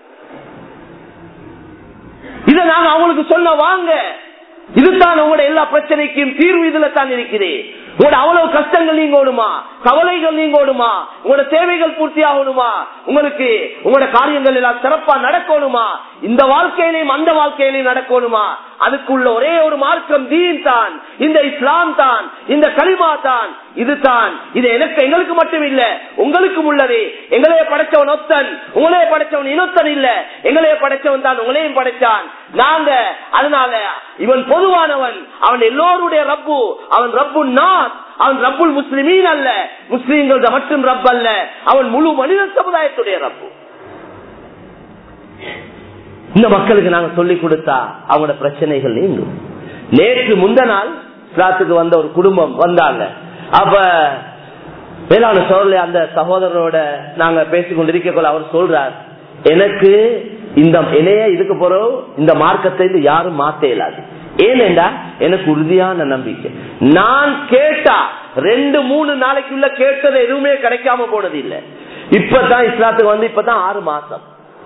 இதை நாங்க அவங்களுக்கு சொல்ல வாங்க, இதுதான் உங்களோட எல்லா பிரச்சனைக்கும் தீர்வு இதுல தான் இருக்குது. உங்களோட அவ்வளவு கஷ்டங்கள் நீங்க ஓடுமா, கவலைகள் நீங்க ஓடுமா, உங்களோட தேவைகள் பூர்த்தி ஆகணுமா, உங்களுக்கு உங்களோட காரியங்கள் எல்லாம் சிறப்பா நடக்கணுமா, இந்த வாழ்க்கையிலையும் அந்த வாழ்க்கையிலையும் நடக்கணுமா, அதுக்குள்ள ஒரே ஒரு மார்க்கம் தீன் தான், இந்த இஸ்லாம் தான், இந்த கலிமா தான். இதுதான், இது எனக்கு எங்களுக்கு மட்டும் இல்ல உங்களுக்கும் உள்ளது. எங்களையே படைச்சவன் ஒத்தன், உங்களையே படைச்சவன் இன்னொத்தன் இல்ல, எங்களையே படைச்சவன் தான் உங்களையும் படைச்சான். நாங்க அதனால இவன் பொதுவானவன், அவன் எல்லோருடைய ரப்பு, அவன் ரப்பு நாத், அவன் ரப்புல் முஸ்லிமீன் அல்ல, முஸ்லிம்கள் மட்டும் ரப் அல்ல, அவன் முழு மனித சமுதாயத்துடைய ரப்பு. இந்த மக்களுக்கு நாங்க சொல்லிக் கொடுத்தா அவங்களோட பிரச்சனைகள் நீங்கும். நேற்று முந்த நாள் இஸ்லாத்துக்கு வந்த ஒரு குடும்பம் வந்தாங்க. அப்ப வேளாண் சோழ அந்த சகோதரரோட நாங்க பேசிக்கொண்டிருக்க அவர் சொல்றார், எனக்கு இந்த இணைய இதுக்கு போறோம் இந்த மார்க்கத்தை யாரும் மாத்த இயலாது. ஏனென்றா எனக்கு உறுதியான நம்பிக்கை. நான் கேட்டா ரெண்டு மூணு நாளைக்குள்ள கேட்டது எதுவுமே கிடைக்காம போனது இல்லை. இப்பதான் இஸ்லாத்துக்கு வந்து இப்பதான் ஆறு மாசம்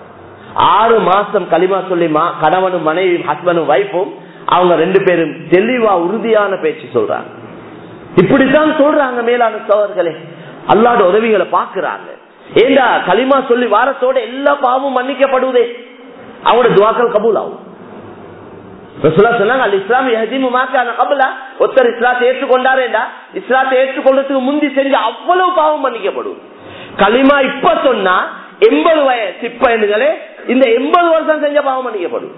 ஆறு மாசம் களிமா சொல்லி கணவனும் மனைவி ஹஸ்பண்டும் வைஃபும் அவங்க ரெண்டு பேரும் தெளிவா உறுதியான பேச்சு சொல்றாங்க. இப்படித்தான் சொல்றாங்க மேலான சகோதரர்களே. அல்லாஹ்வுடைய உதவிகளை பாக்குறாங்க. ஏண்டா களிமா சொல்லி வாரத்தோட எல்லா பாவமும் மன்னிக்கப்படுவதே, அவங்களோட துஆக்கள் கபூல் ஆகும். ரசூலுல்லாஹ் சொன்னாங்க, அல் இஸ்லாம் யஹ்திமு மா கான கப்ல. ஒருத்தர் இஸ்லாத்தை ஏற்றுக்கொண்டாரேண்டா இஸ்லாத்தை ஏற்றுக்கொள்றதுக்கு முந்தி செஞ்ச அவ்வளவு பாவம் மன்னிக்கப்படும். களிமா இப்ப சொன்னா எண்பது வயசு சிப்பைகளே இந்த எண்பது வருஷம் செஞ்ச பாவம் மன்னிக்கப்படும்.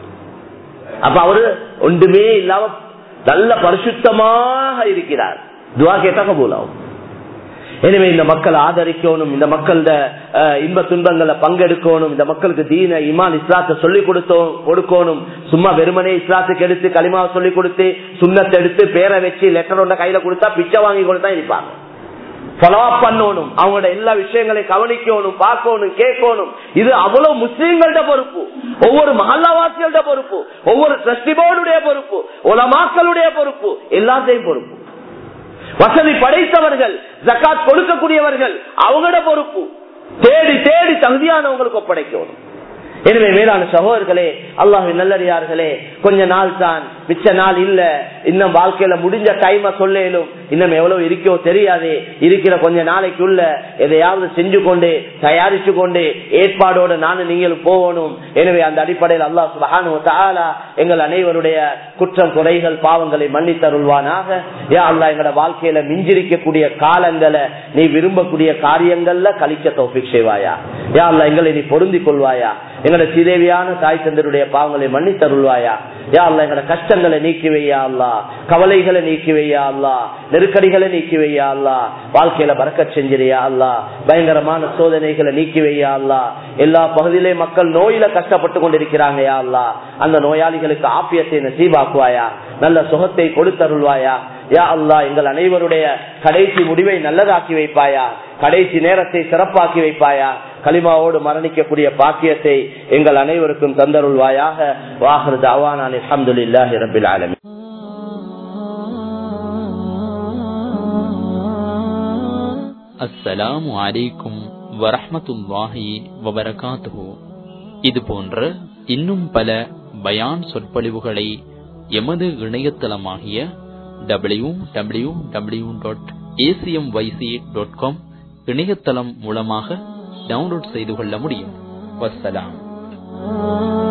அப்ப அவரு ஒன்றுமே இல்லாம நல்ல பரிசுத்தமாக இருக்கிறார், துஆ கேட்டா கபூல் ஆகும். எனவே இந்த மக்கள் ஆதரிக்கணும், இந்த மக்களோட இன்ப துன்பங்களை பங்கெடுக்கணும், இந்த மக்களுக்கு தீன ஈமான் இஸ்லாத்தை சொல்லிக் கொடுத்தோம் கொடுக்கணும். சும்மா வெறுமனே இஸ்லாத்துக்கு எடுத்து களிமாவை சொல்லிக் கொடுத்து சுன்னத்தை எடுத்து பேரை வச்சு லெட்டர் ஒன்ன கையில கொடுத்தா பிச்சை வாங்கி கொடுத்தா இருப்பாங்க. ஃபாலோ பண்ணணும், அவங்களோட எல்லா விஷயங்களையும் கவனிக்கணும், பார்க்கணும், கேட்கணும். இது அவ்வளவு முஸ்லீம்களோட பொறுப்பு, ஒவ்வொரு மஹல்லாவாசிகளோட பொறுப்பு, ஒவ்வொரு ட்ரஸ்டி போர்டுடைய பொறுப்பு, உலமாக்களுடைய பொறுப்பு, எல்லாத்தையும் பொறுப்பு. வசதி படைத்தவர்கள், ஜகாத் கொடுக்கக்கூடியவர்கள் அவங்களோட பொறுப்பு. தேடி தேடி தகுதியானவங்களுக்கு ஒப்படைக்கணும். எனவே மேலான சகோதரர்களே, அல்லாஹ்வின் நல்லடியார்களே, கொஞ்ச நாள் தான், மிச்ச நாள் இல்ல. இன்னும் வாழ்க்கையில முடிஞ்ச டைம் சொல்லும், இன்னும் எவ்வளவு இருக்கோ தெரியாது. இருக்கிற கொஞ்ச நாளைக்கு உள்ள எதையாவது செஞ்சு கொண்டு தயாரிச்சு கொண்டு ஏற்பாடோடு நானும் நீங்களும் போகணும். எனவே அந்த அடிப்படையில் அல்லாஹ் சுப்ஹானஹு வ தஆலா எங்கள் அனைவருடைய குற்றம் குறைகள் பாவங்களை மன்னித்தருள்வானாக. யா அல்லாஹ், எங்களோட வாழ்க்கையில மிஞ்சிருக்கக்கூடிய காலங்களை நீ விரும்பக்கூடிய காரியங்கள்ல கழிக்க தௌஃபீக் செய்வாயா. யா அல்லாஹ், எங்களை நீ பொருந்திக் கொள்வாயா. எங்களோட சீதேவியான தாய் தந்தருடைய பாவங்களை மன்னித்தருள்வாயா. யா அல்லாஹ், எங்களோட கஷ்டங்களை நீக்கி வையா அல்லாஹ், கவலைகளை நீக்கி வையா அல்லாஹ், நெருக்கடிகளை நீக்கி வையா அல்லாஹ், வாழ்க்கையில பரக்கத் செஞ்சிரியா அல்லாஹ், பயங்கரமான சோதனைகளை நீக்கி வையா அல்லாஹ். எல்லா பகுதியிலே மக்கள் நோயில கஷ்டப்பட்டு கொண்டிருக்கிறாங்க யா அல்லாஹ், அந்த நோயாளிகளுக்கு ஆபியத்தை நசீபாக்குவாயா, நல்ல சுகத்தை கொடுத்தருள்வாயா. யா அல்லாஹ், எங்கள் அனைவருடைய கடைசி முடிவை நல்லதாக்கி வைப்பாயா, கடைசி நேரத்தை சிறப்பாக்கி வைப்பாயா. கலிமாவோடு மரணிக்கக்கூடிய பாக்கியத்தை எங்கள் அனைவருக்கும் தந்தருள்வாயாக. வாஹிரு தஅவானா அல்ஹம்துலில்லாஹி ரப்பில் ஆலமீன். அஸ்ஸலாமு அலைக்கும் வரஹ்மத்துல்லாஹி வபரகாத்துஹு. இது போன்ற இன்னும் பல பயான் சொற்பொழிவுகளை எமது இணையதளமாகிய W W W dot A C M Y C dot com இணையதளம் மூலமாக டவுன்லோட் செய்து கொள்ள முடியும். வஸ்ஸலாம்.